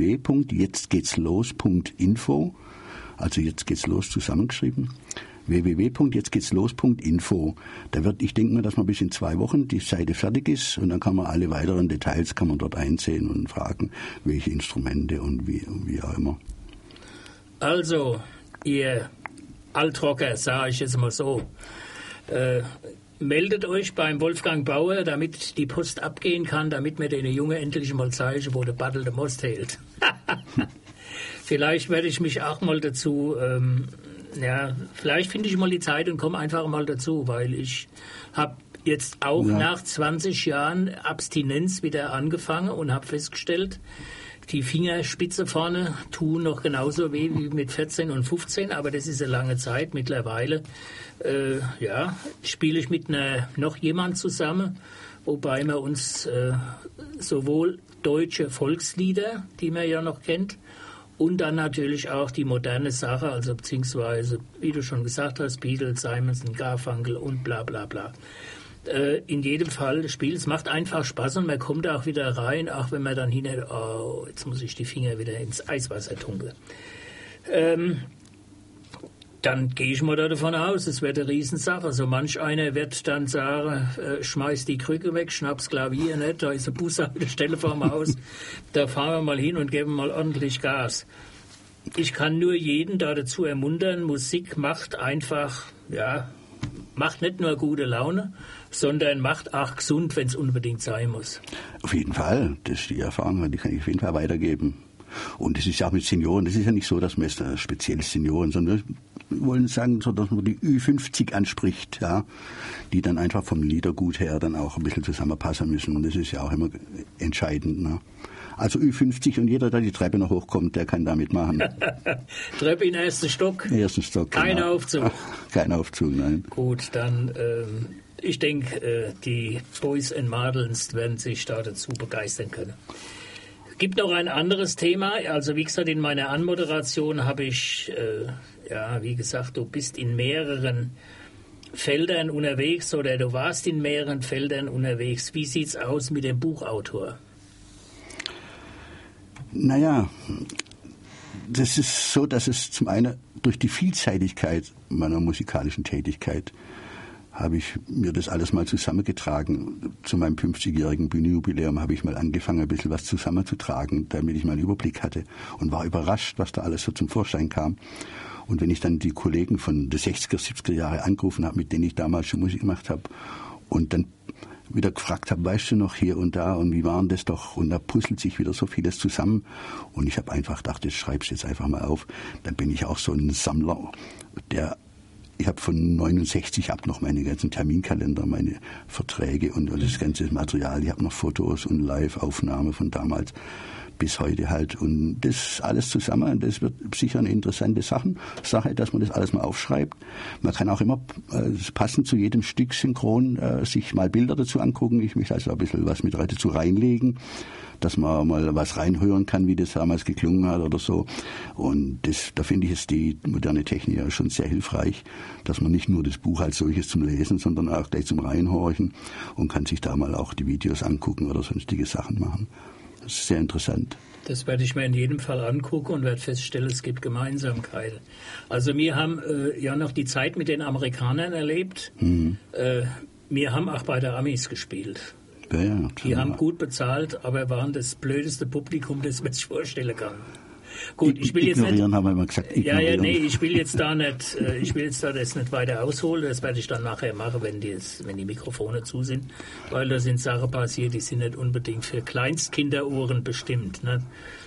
Speaker 2: www.jetztgehtslos.info. Also jetzt geht's los zusammengeschrieben. www.jetztgehtslos.info. Ich denke mal, dass man bis in 2 Wochen die Seite fertig ist und dann kann man alle weiteren Details kann man dort einsehen und fragen, welche Instrumente und wie auch immer.
Speaker 1: Also, ihr Altrocker, sage ich jetzt mal so, meldet euch beim Wolfgang Bauer, damit die Post abgehen kann, damit mir den Junge endlich mal zeigen, wo der Battle der Most hält. Vielleicht werde ich mich auch mal dazu, vielleicht finde ich mal die Zeit und komme einfach mal dazu, weil ich habe jetzt auch nach 20 Jahren Abstinenz wieder angefangen und habe festgestellt, die Fingerspitze vorne tun noch genauso weh wie mit 14 und 15, aber das ist eine lange Zeit. Mittlerweile spiele ich mit noch jemand zusammen, wobei wir uns sowohl deutsche Volkslieder, die man ja noch kennt, und dann natürlich auch die moderne Sache, also beziehungsweise, wie du schon gesagt hast, Beatles, Simonson, Garfunkel und bla bla bla. In jedem Fall das Spiel, es macht einfach Spaß und man kommt auch wieder rein, auch wenn man dann hinterher, jetzt muss ich die Finger wieder ins Eiswasser tunkeln. Dann gehe ich mal davon aus, es wird eine Riesensache. So manch einer wird dann sagen, schmeiß die Krücke weg, schnapp's Klavier nicht, da ist eine Bushaltestelle vor dem Haus, da fahren wir mal hin und geben mal ordentlich Gas. Ich kann nur jeden dazu ermuntern, Musik macht einfach, ja, macht nicht nur gute Laune, sondern macht auch gesund, wenn es unbedingt sein muss.
Speaker 2: Auf jeden Fall, das ist die Erfahrung, die kann ich auf jeden Fall weitergeben. Und das ist ja auch mit Senioren, das ist ja nicht so, dass man jetzt speziell Senioren, sondern wir wollen sagen, so, dass man die Ü50 anspricht, ja, die dann einfach vom Liedergut her dann auch ein bisschen zusammenpassen müssen. Und das ist ja auch immer entscheidend. Ne? Also Ü50 und jeder, der die Treppe noch hochkommt, der kann da mitmachen.
Speaker 1: Treppe in den ersten Stock?
Speaker 2: Ersten Stock,
Speaker 1: Kein
Speaker 2: genau.
Speaker 1: Aufzug?
Speaker 2: Kein Aufzug, nein.
Speaker 1: Gut, dann, ich denke, die Boys and Madels werden sich da dazu begeistern können. Gibt noch ein anderes Thema. Also wie gesagt, in meiner Anmoderation habe ich, wie gesagt, du bist in mehreren Feldern unterwegs oder du warst in mehreren Feldern unterwegs. Wie sieht's aus mit dem Buchautor?
Speaker 2: Naja, das ist so, dass es zum einen durch die Vielseitigkeit meiner musikalischen Tätigkeit habe ich mir das alles mal zusammengetragen. Zu meinem 50-jährigen Bühnenjubiläum habe ich mal angefangen, ein bisschen was zusammenzutragen, damit ich mal einen Überblick hatte und war überrascht, was da alles so zum Vorschein kam. Und wenn ich dann die Kollegen von den 60er, 70er Jahre angerufen habe, mit denen ich damals schon Musik gemacht habe und dann wieder gefragt habe, weißt du noch hier und da und wie war denn das doch? Und da puzzelt sich wieder so vieles zusammen. Und ich habe einfach gedacht, das schreibst du jetzt einfach mal auf. Dann bin ich auch so ein Sammler, ich habe von 69 ab noch meine ganzen Terminkalender, meine Verträge und das ganze Material. Ich habe noch Fotos und Live-Aufnahmen von damals bis heute halt. Und das alles zusammen, das wird sicher eine interessante Sache, dass man das alles mal aufschreibt. Man kann auch immer passend zu jedem Stück synchron sich mal Bilder dazu angucken. Ich möchte also ein bisschen was mit dazu reinlegen, dass man mal was reinhören kann, wie das damals geklungen hat oder so. Und da finde ich es die moderne Technik ja schon sehr hilfreich, dass man nicht nur das Buch als solches zum Lesen, sondern auch gleich zum Reinhorchen und kann sich da mal auch die Videos angucken oder sonstige Sachen machen. Das ist sehr interessant.
Speaker 1: Das werde ich mir in jedem Fall angucken und werde feststellen, es gibt Gemeinsamkeiten. Also wir haben ja noch die Zeit mit den Amerikanern erlebt. Wir haben auch bei der Amis gespielt.
Speaker 2: Ja,
Speaker 1: die haben gut bezahlt, aber waren das blödeste Publikum, das man sich vorstellen kann. Gut, ich will jetzt nicht,
Speaker 2: haben wir immer gesagt.
Speaker 1: Ich will jetzt da das nicht weiter ausholen. Das werde ich dann nachher machen, wenn die Mikrofone zu sind, weil da sind Sachen passiert, die sind nicht unbedingt für Kleinstkinderohren bestimmt. Ne?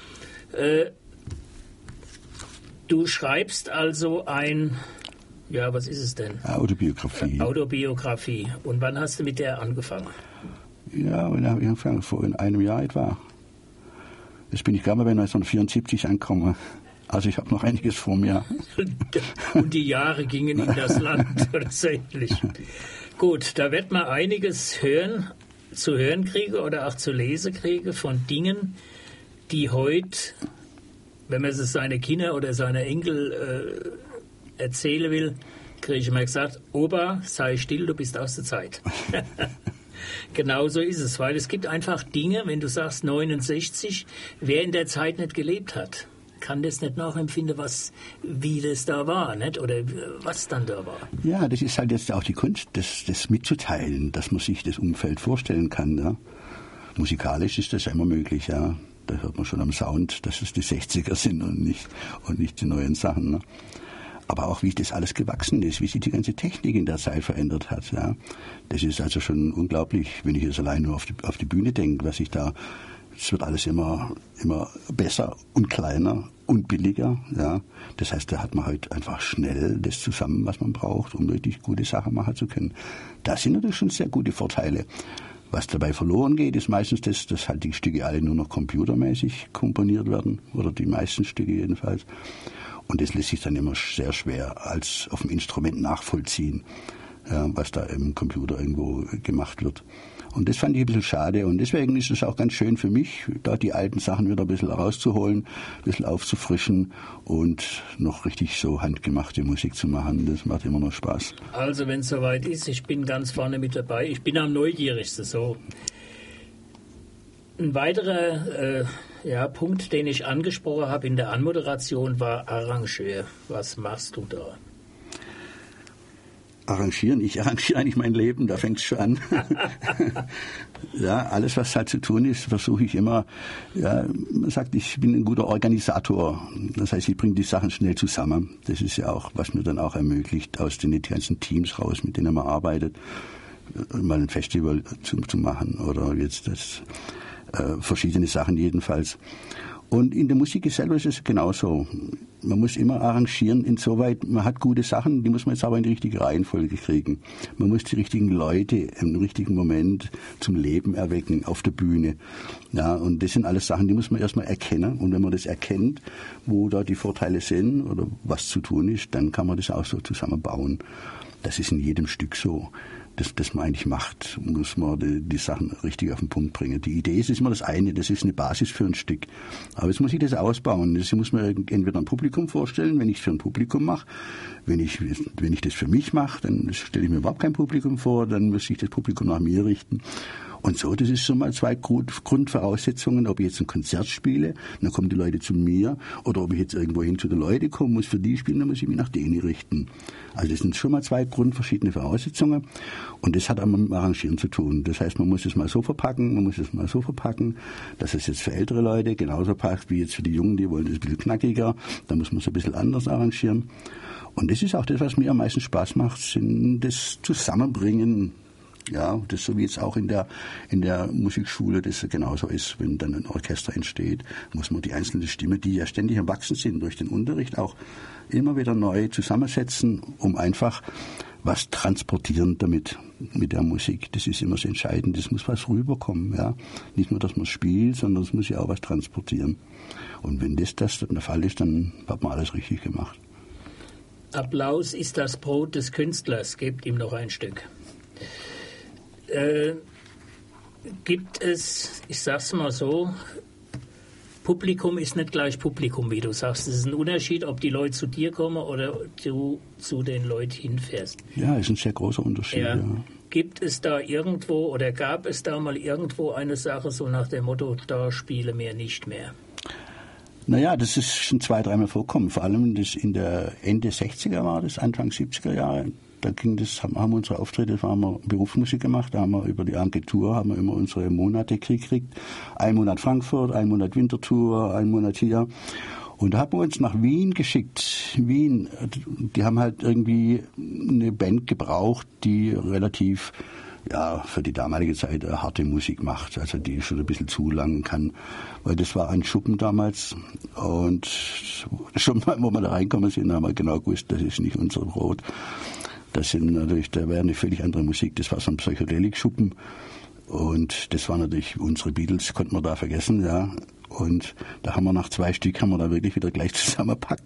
Speaker 1: Du schreibst also was ist es denn? Autobiografie. Und wann hast du mit der angefangen?
Speaker 2: Ja, und da habe ich angefangen, vor einem Jahr etwa. Jetzt bin ich gerade bei 1974 angekommen. Also ich habe noch einiges vor mir.
Speaker 1: Und die Jahre gingen in das Land tatsächlich. Gut, da wird man einiges zu hören kriegen oder auch zu lesen kriegen von Dingen, die heute, wenn man es seine Kinder oder seine Enkel erzählen will, kriege ich immer gesagt, Opa, sei still, du bist aus der Zeit. Genau so ist es, weil es gibt einfach Dinge, wenn du sagst 69, wer in der Zeit nicht gelebt hat, kann das nicht nachempfinden, wie das da war, nicht? Oder was dann da war.
Speaker 2: Ja, das ist halt jetzt auch die Kunst, das mitzuteilen, dass man sich das Umfeld vorstellen kann. Ja? Musikalisch ist das ja immer möglich, ja. Da hört man schon am Sound, dass es die 60er sind und nicht die neuen Sachen. Ne? Aber auch wie das alles gewachsen ist, wie sich die ganze Technik in der Zeit verändert hat. Ja. Das ist also schon unglaublich, wenn ich jetzt allein nur auf die Bühne denke, es wird alles immer besser und kleiner und billiger. Ja. Das heißt, da hat man halt einfach schnell das zusammen, was man braucht, um wirklich gute Sachen machen zu können. Da sind natürlich schon sehr gute Vorteile. Was dabei verloren geht, ist meistens dass halt die Stücke alle nur noch computermäßig komponiert werden, oder die meisten Stücke jedenfalls. Und das lässt sich dann immer sehr schwer als auf dem Instrument nachvollziehen, was da im Computer irgendwo gemacht wird. Und das fand ich ein bisschen schade. Und deswegen ist es auch ganz schön für mich, da die alten Sachen wieder ein bisschen rauszuholen, ein bisschen aufzufrischen und noch richtig so handgemachte Musik zu machen. Das macht immer noch Spaß.
Speaker 1: Also wenn es soweit ist, ich bin ganz vorne mit dabei. Ich bin am neugierigsten so. Ein weiterer Punkt, den ich angesprochen habe in der Anmoderation, war Arrangeur. Was machst du da?
Speaker 2: Arrangieren. Ich arrangiere eigentlich mein Leben, da fängt es schon an. Ja, alles, was halt zu tun ist, versuche ich immer. Ja, man sagt, ich bin ein guter Organisator. Das heißt, ich bringe die Sachen schnell zusammen. Das ist ja auch, was mir dann auch ermöglicht, aus den ganzen Teams raus, mit denen man arbeitet, mal ein Festival zu machen oder jetzt verschiedene Sachen jedenfalls. Und in der Musik selber ist es genauso. Man muss immer arrangieren, insoweit, man hat gute Sachen, die muss man jetzt aber in die richtige Reihenfolge kriegen. Man muss die richtigen Leute im richtigen Moment zum Leben erwecken auf der Bühne. Ja, und das sind alles Sachen, die muss man erstmal erkennen. Und wenn man das erkennt, wo da die Vorteile sind oder was zu tun ist, dann kann man das auch so zusammenbauen. Das ist in jedem Stück so. Das man eigentlich macht, muss man die Sachen richtig auf den Punkt bringen. Die Idee ist immer das eine, das ist eine Basis für ein Stück. Aber jetzt muss ich das ausbauen. Das muss man entweder ein Publikum vorstellen, wenn ich es für ein Publikum mache. Wenn ich das für mich mache, dann stelle ich mir überhaupt kein Publikum vor, dann muss ich das Publikum nach mir richten. Und so, das ist schon mal zwei Grundvoraussetzungen, ob ich jetzt ein Konzert spiele, dann kommen die Leute zu mir, oder ob ich jetzt irgendwo hin zu den Leuten komme, muss für die spielen, dann muss ich mich nach denen richten. Also das sind schon mal zwei grundverschiedene Voraussetzungen und das hat auch mit dem Arrangieren zu tun. Das heißt, man muss es mal so verpacken, dass es jetzt für ältere Leute genauso passt wie jetzt für die Jungen, die wollen das ein bisschen knackiger, da muss man es ein bisschen anders arrangieren. Und das ist auch das, was mir am meisten Spaß macht, sind das Zusammenbringen. Ja, das so wie jetzt auch in der Musikschule das genauso ist, wenn dann ein Orchester entsteht, muss man die einzelnen Stimmen, die ja ständig am Wachsen sind durch den Unterricht, auch immer wieder neu zusammensetzen, um einfach was transportieren damit, mit der Musik. Das ist immer so entscheidend, das muss was rüberkommen, ja. Nicht nur, dass man spielt, sondern es muss ja auch was transportieren. Und wenn das der Fall ist, dann hat man alles richtig gemacht.
Speaker 1: Applaus ist das Brot des Künstlers, gebt ihm noch ein Stück. Gibt es, ich sag's mal so, Publikum ist nicht gleich Publikum, wie du sagst. Es ist ein Unterschied, ob die Leute zu dir kommen oder du zu den Leuten hinfährst.
Speaker 2: Ja, ist ein sehr großer Unterschied. Ja.
Speaker 1: Gibt es da irgendwo oder gab es da mal irgendwo eine Sache so nach dem Motto, da spiele mir nicht mehr?
Speaker 2: Naja, das ist schon 2-3 Mal vorkommen. Vor allem das in der Ende 60er war das, Anfang 70er Jahre. Da haben wir unsere Auftritte, da haben wir Berufsmusik gemacht, da haben wir über die Agentur immer unsere Monate gekriegt. 1 Monat Frankfurt, 1 Monat Winterthur, 1 Monat hier. Und da haben wir uns nach Wien geschickt. Wien, die haben halt irgendwie eine Band gebraucht, die relativ, ja, für die damalige Zeit harte Musik macht, also die schon ein bisschen zulangen kann. Weil das war ein Schuppen damals und schon mal, wo wir da reinkommen sind, haben wir genau gewusst, das ist nicht unser Brot. Da wäre eine völlig andere Musik. Das war so ein Psychedelik-Schuppen. Und das war natürlich, unsere Beatles konnten wir da vergessen, ja. Und da haben wir nach 2 Stück da wirklich wieder gleich zusammengepackt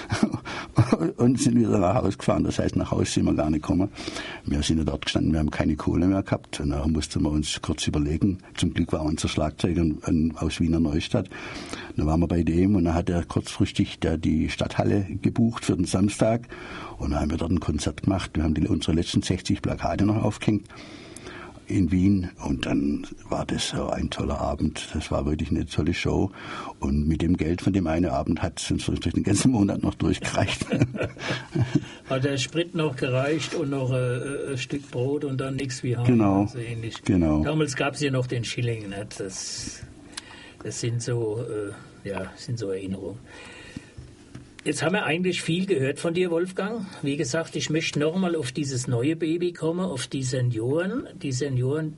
Speaker 2: und sind wieder nach Hause gefahren. Das heißt, nach Hause sind wir gar nicht gekommen. Wir sind ja dort gestanden, wir haben keine Kohle mehr gehabt. Und da mussten wir uns kurz überlegen. Zum Glück war unser Schlagzeuger aus Wiener Neustadt. Da waren wir bei dem und dann hat er kurzfristig die Stadthalle gebucht für den Samstag. Und dann haben wir dort ein Konzert gemacht. Wir haben unsere letzten 60 Plakate noch aufgehängt in Wien und dann war das so ein toller Abend. Das war wirklich eine tolle Show und mit dem Geld von dem einen Abend hat es uns durch den ganzen Monat noch durchgereicht. Hat
Speaker 1: der Sprit noch gereicht und noch ein Stück Brot und dann nichts wie Heim.
Speaker 2: Genau,
Speaker 1: so ähnlich.
Speaker 2: Genau.
Speaker 1: Damals gab es ja noch den Schilling. Nicht? Das sind so, sind so Erinnerungen. Jetzt haben wir eigentlich viel gehört von dir, Wolfgang. Wie gesagt, ich möchte nochmal auf dieses neue Baby kommen, auf die Senioren. Die Senioren,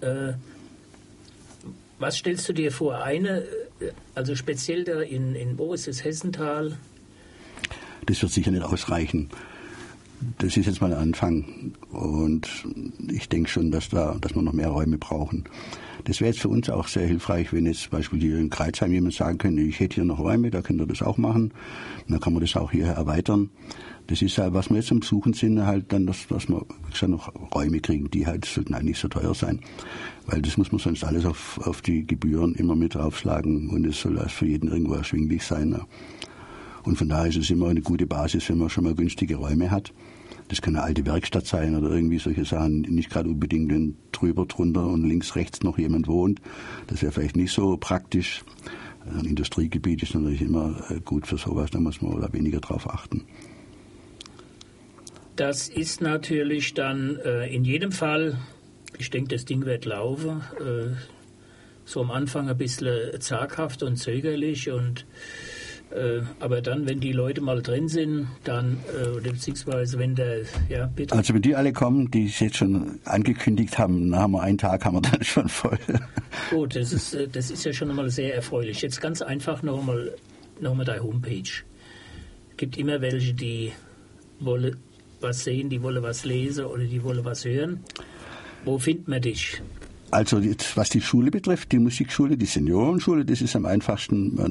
Speaker 1: was stellst du dir vor? Also speziell da in wo ist es, Hessenthal?
Speaker 2: Das wird sicher nicht ausreichen. Das ist jetzt mal ein Anfang und ich denke schon, dass wir noch mehr Räume brauchen. Das wäre jetzt für uns auch sehr hilfreich, wenn jetzt zum Beispiel hier in Kreuzheim jemand sagen könnte, ich hätte hier noch Räume, da könnt ihr das auch machen. Und dann kann man das auch hier erweitern. Das ist halt, was wir jetzt am Suchen sind, halt dann, dass wir schon noch Räume kriegen, die halt sollten eigentlich nicht so teuer sein. Weil das muss man sonst alles auf die Gebühren immer mit draufschlagen und es soll also für jeden irgendwo erschwinglich sein. Ne? Und von daher ist es immer eine gute Basis, wenn man schon mal günstige Räume hat. Das kann eine alte Werkstatt sein oder irgendwie solche Sachen, nicht gerade unbedingt, wenn drüber, drunter und links, rechts noch jemand wohnt. Das wäre vielleicht nicht so praktisch. Ein Industriegebiet ist natürlich immer gut für sowas, da muss man oder weniger drauf achten.
Speaker 1: Das ist natürlich dann in jedem Fall, ich denke, das Ding wird laufen, so am Anfang ein bisschen zaghaft und zögerlich aber dann, wenn die Leute mal drin sind, dann, oder beziehungsweise wenn bitte.
Speaker 2: Also wenn die alle kommen, die es jetzt schon angekündigt haben, nach einen Tag haben wir dann schon voll.
Speaker 1: Gut, das ist ja schon einmal sehr erfreulich. Jetzt ganz einfach noch mal deine Homepage. Es gibt immer welche, die wollen was sehen, die wollen was lesen oder die wollen was hören. Wo findet man dich?
Speaker 2: Also was die Schule betrifft, die Musikschule, die Seniorenschule, das ist am einfachsten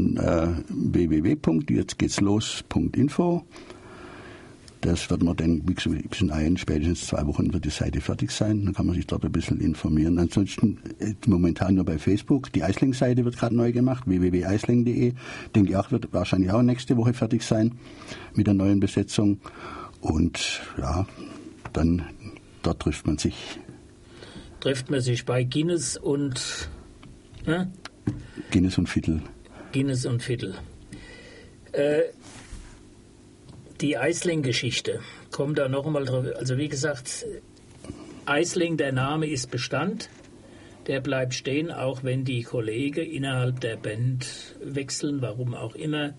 Speaker 2: www.jetztgehtslos.info. Das wird man dann, wie gesagt, spätestens 2 Wochen wird die Seite fertig sein. Dann kann man sich dort ein bisschen informieren. Ansonsten momentan nur bei Facebook. Die Eisling-Seite wird gerade neu gemacht, www.eisling.de. Denke ich auch, wird wahrscheinlich auch nächste Woche fertig sein mit der neuen Besetzung. Und ja, dann dort trifft man sich
Speaker 1: bei Guinness und
Speaker 2: Guinness und Viertel.
Speaker 1: Guinness und Viertel. Die Eisling-Geschichte, kommt da noch einmal drauf. Also wie gesagt, Eisling, der Name ist Bestand. Der bleibt stehen, auch wenn die Kollegen innerhalb der Band wechseln, warum auch immer.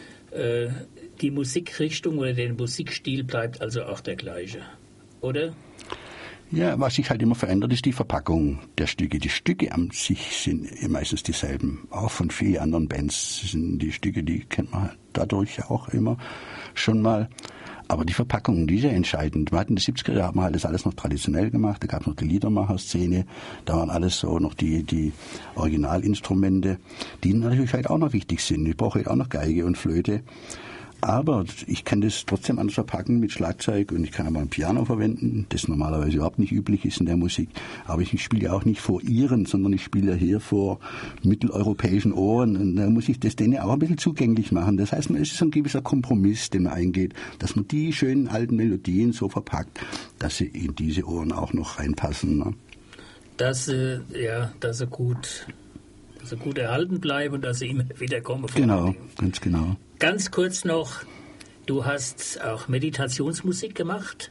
Speaker 1: Die Musikrichtung oder der Musikstil bleibt also auch der gleiche, oder?
Speaker 2: Ja, was sich halt immer verändert, ist die Verpackung der Stücke. Die Stücke an sich sind meistens dieselben. Auch von vielen anderen Bands sind die Stücke, die kennt man dadurch auch immer schon mal. Aber die Verpackung, die ist ja entscheidend. Wir hatten in den 70er Jahren, haben wir halt das alles noch traditionell gemacht. Da gab es noch die Liedermacher-Szene. Da waren alles so noch die Originalinstrumente, die natürlich halt auch noch wichtig sind. Ich brauche halt auch noch Geige und Flöte. Aber ich kann das trotzdem anders verpacken mit Schlagzeug und ich kann aber ein Piano verwenden, das normalerweise überhaupt nicht üblich ist in der Musik. Aber ich spiele ja auch nicht vor Iren, sondern ich spiele ja hier vor mitteleuropäischen Ohren und da muss ich das denen auch ein bisschen zugänglich machen. Das heißt, es ist ein gewisser Kompromiss, den man eingeht, dass man die schönen alten Melodien so verpackt, dass sie in diese Ohren auch noch reinpassen. Ne?
Speaker 1: Dass sie gut erhalten bleiben und dass sie immer wieder kommen.
Speaker 2: Genau, ganz genau.
Speaker 1: Ganz kurz noch, du hast auch Meditationsmusik gemacht?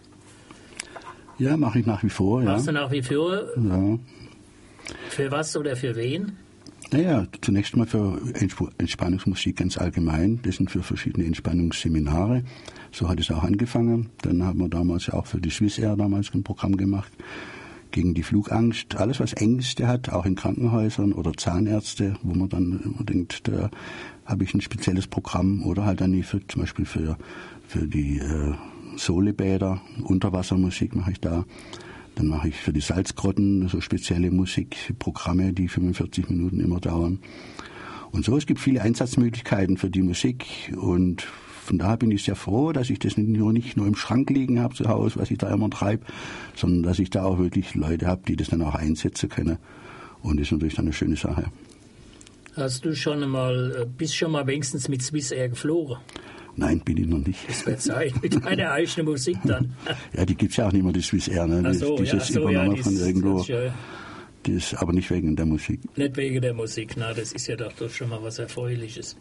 Speaker 2: Ja, mache ich nach wie vor.
Speaker 1: Machst du nach wie vor?
Speaker 2: Ja.
Speaker 1: Für was oder für wen?
Speaker 2: Naja, zunächst mal für Entspannungsmusik ganz allgemein. Das sind für verschiedene Entspannungsseminare. So hat es auch angefangen. Dann haben wir damals auch für die Swissair damals ein Programm gemacht gegen die Flugangst. Alles, was Ängste hat, auch in Krankenhäusern oder Zahnärzte, wo man dann immer denkt, da habe ich ein spezielles Programm. Oder halt dann zum Beispiel für die Solebäder, Unterwassermusik mache ich da. Dann mache ich für die Salzgrotten so spezielle Musikprogramme, die 45 Minuten immer dauern. Und so, es gibt viele Einsatzmöglichkeiten für die Musik und von daher bin ich sehr froh, dass ich das nicht nur im Schrank liegen habe zu Hause, was ich da immer treibe, sondern dass ich da auch wirklich Leute habe, die das dann auch einsetzen können. Und das ist natürlich dann eine schöne Sache.
Speaker 1: Bist du schon mal wenigstens mit Swissair geflogen?
Speaker 2: Nein, bin ich noch nicht.
Speaker 1: Das wird sein, mit deiner eigenen Musik dann.
Speaker 2: Ja, die gibt es ja auch nicht mehr, die Swissair. Ne? Die ist übernommen von irgendwo. Das ist aber nicht wegen der Musik.
Speaker 1: Nicht wegen der Musik, na, das ist ja doch schon mal was Erfreuliches.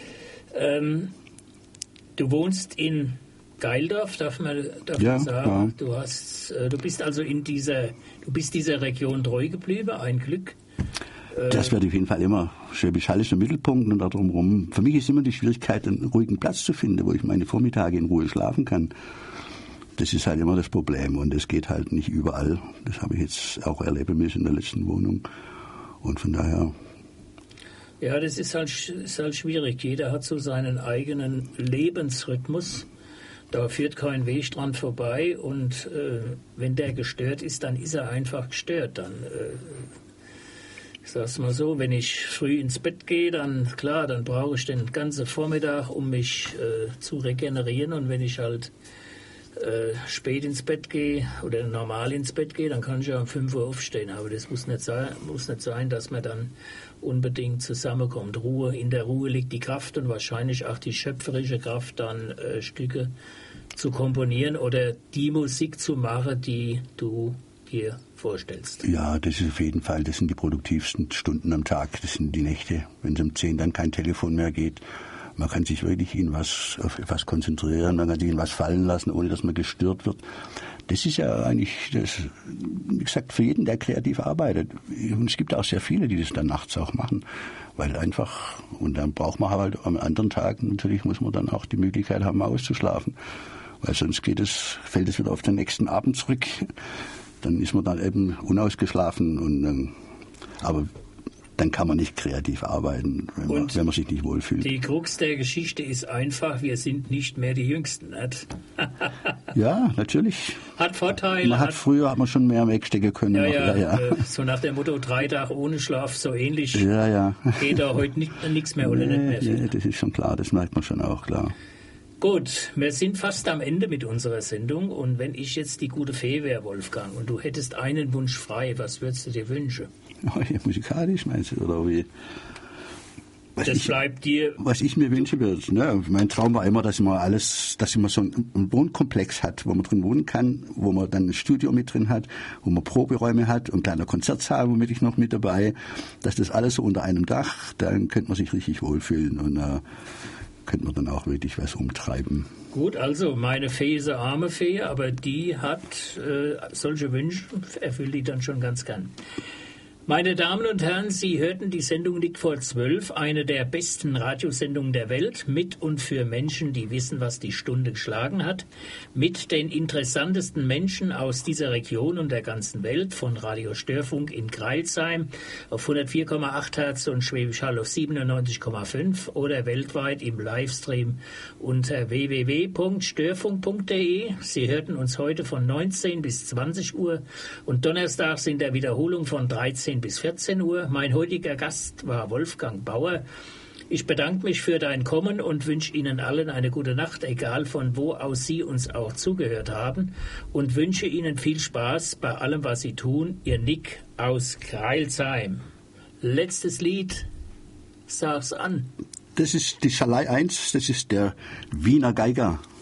Speaker 1: Du wohnst in Geildorf, darf man sagen. Ja. Du bist also dieser Region treu geblieben, ein Glück.
Speaker 2: Das wird auf jeden Fall immer Schwäbisch Hall ist im Mittelpunkt und darum rum. Für mich ist immer die Schwierigkeit, einen ruhigen Platz zu finden, wo ich meine Vormittage in Ruhe schlafen kann. Das ist halt immer das Problem und das geht halt nicht überall. Das habe ich jetzt auch erleben müssen in der letzten Wohnung und von daher.
Speaker 1: Ja, das ist halt schwierig. Jeder hat so seinen eigenen Lebensrhythmus. Da führt kein Weg dran vorbei und wenn der gestört ist, dann ist er einfach gestört. Dann ich sag's mal so, wenn ich früh ins Bett gehe, dann brauche ich den ganzen Vormittag, um mich zu regenerieren. Und wenn ich halt spät ins Bett gehe oder normal ins Bett gehe, dann kann ich ja um 5 Uhr aufstehen. Aber das muss nicht sein, dass man dann unbedingt zusammenkommt. In der Ruhe liegt die Kraft und wahrscheinlich auch die schöpferische Kraft, dann Stücke zu komponieren oder die Musik zu machen, die du dir vorstellst.
Speaker 2: Ja, das ist auf jeden Fall, das sind die produktivsten Stunden am Tag, das sind die Nächte, wenn es um 10 dann kein Telefon mehr geht Man kann sich wirklich auf etwas konzentrieren, man kann sich in was fallen lassen, ohne dass man gestört wird. Das ist ja eigentlich, wie gesagt, für jeden, der kreativ arbeitet. Und es gibt auch sehr viele, die das dann nachts auch machen. Weil einfach, und dann braucht man halt am anderen Tag, natürlich muss man dann auch die Möglichkeit haben, auszuschlafen. Weil sonst fällt es wieder auf den nächsten Abend zurück. Dann ist man dann eben unausgeschlafen aber dann kann man nicht kreativ arbeiten, wenn man sich nicht wohlfühlt.
Speaker 1: Die Krux der Geschichte ist einfach, wir sind nicht mehr die Jüngsten. Nicht?
Speaker 2: Ja, natürlich.
Speaker 1: Hat Vorteile.
Speaker 2: Früher hat man schon mehr wegstecken können.
Speaker 1: Ja. So nach dem Motto 3 Tage ohne Schlaf, so ähnlich. Geht da heute nichts mehr oder nicht mehr viel.
Speaker 2: Nee, das ist schon klar, das merkt man schon auch, klar.
Speaker 1: Gut, wir sind fast am Ende mit unserer Sendung und wenn ich jetzt die gute Fee wäre, Wolfgang, und du hättest einen Wunsch frei, was würdest du dir wünschen?
Speaker 2: Musikalisch meinst du, oder wie?
Speaker 1: Bleibt dir.
Speaker 2: Was ich mir wünschen würde, ne? Mein Traum war immer, dass man so einen Wohnkomplex hat, wo man drin wohnen kann, wo man dann ein Studio mit drin hat, wo man Proberäume hat und ein kleiner Konzertsaal, womit ich noch mit dabei, dass das alles so unter einem Dach, dann könnte man sich richtig wohlfühlen und könnte man dann auch wirklich was umtreiben.
Speaker 1: Gut, also meine Fee ist eine arme Fee, aber die hat solche Wünsche, erfüllt die dann schon ganz gern. Meine Damen und Herren, Sie hörten die Sendung Liegt vor 12, eine der besten Radiosendungen der Welt, mit und für Menschen, die wissen, was die Stunde geschlagen hat, mit den interessantesten Menschen aus dieser Region und der ganzen Welt, von Radio Störfunk in Crailsheim auf 104,8 Hertz und Schwäbisch Hall auf 97,5 oder weltweit im Livestream unter www.störfunk.de. Sie hörten uns heute von 19 bis 20 Uhr und donnerstags in der Wiederholung von 13 bis 14 Uhr. Mein heutiger Gast war Wolfgang Bauer. Ich bedanke mich für dein Kommen und wünsche Ihnen allen eine gute Nacht, egal von wo aus Sie uns auch zugehört haben, und wünsche Ihnen viel Spaß bei allem, was Sie tun. Ihr Nick aus Crailsheim. Letztes Lied, sag's an.
Speaker 2: Das ist die Schalei 1, das ist der Wiener Geiger.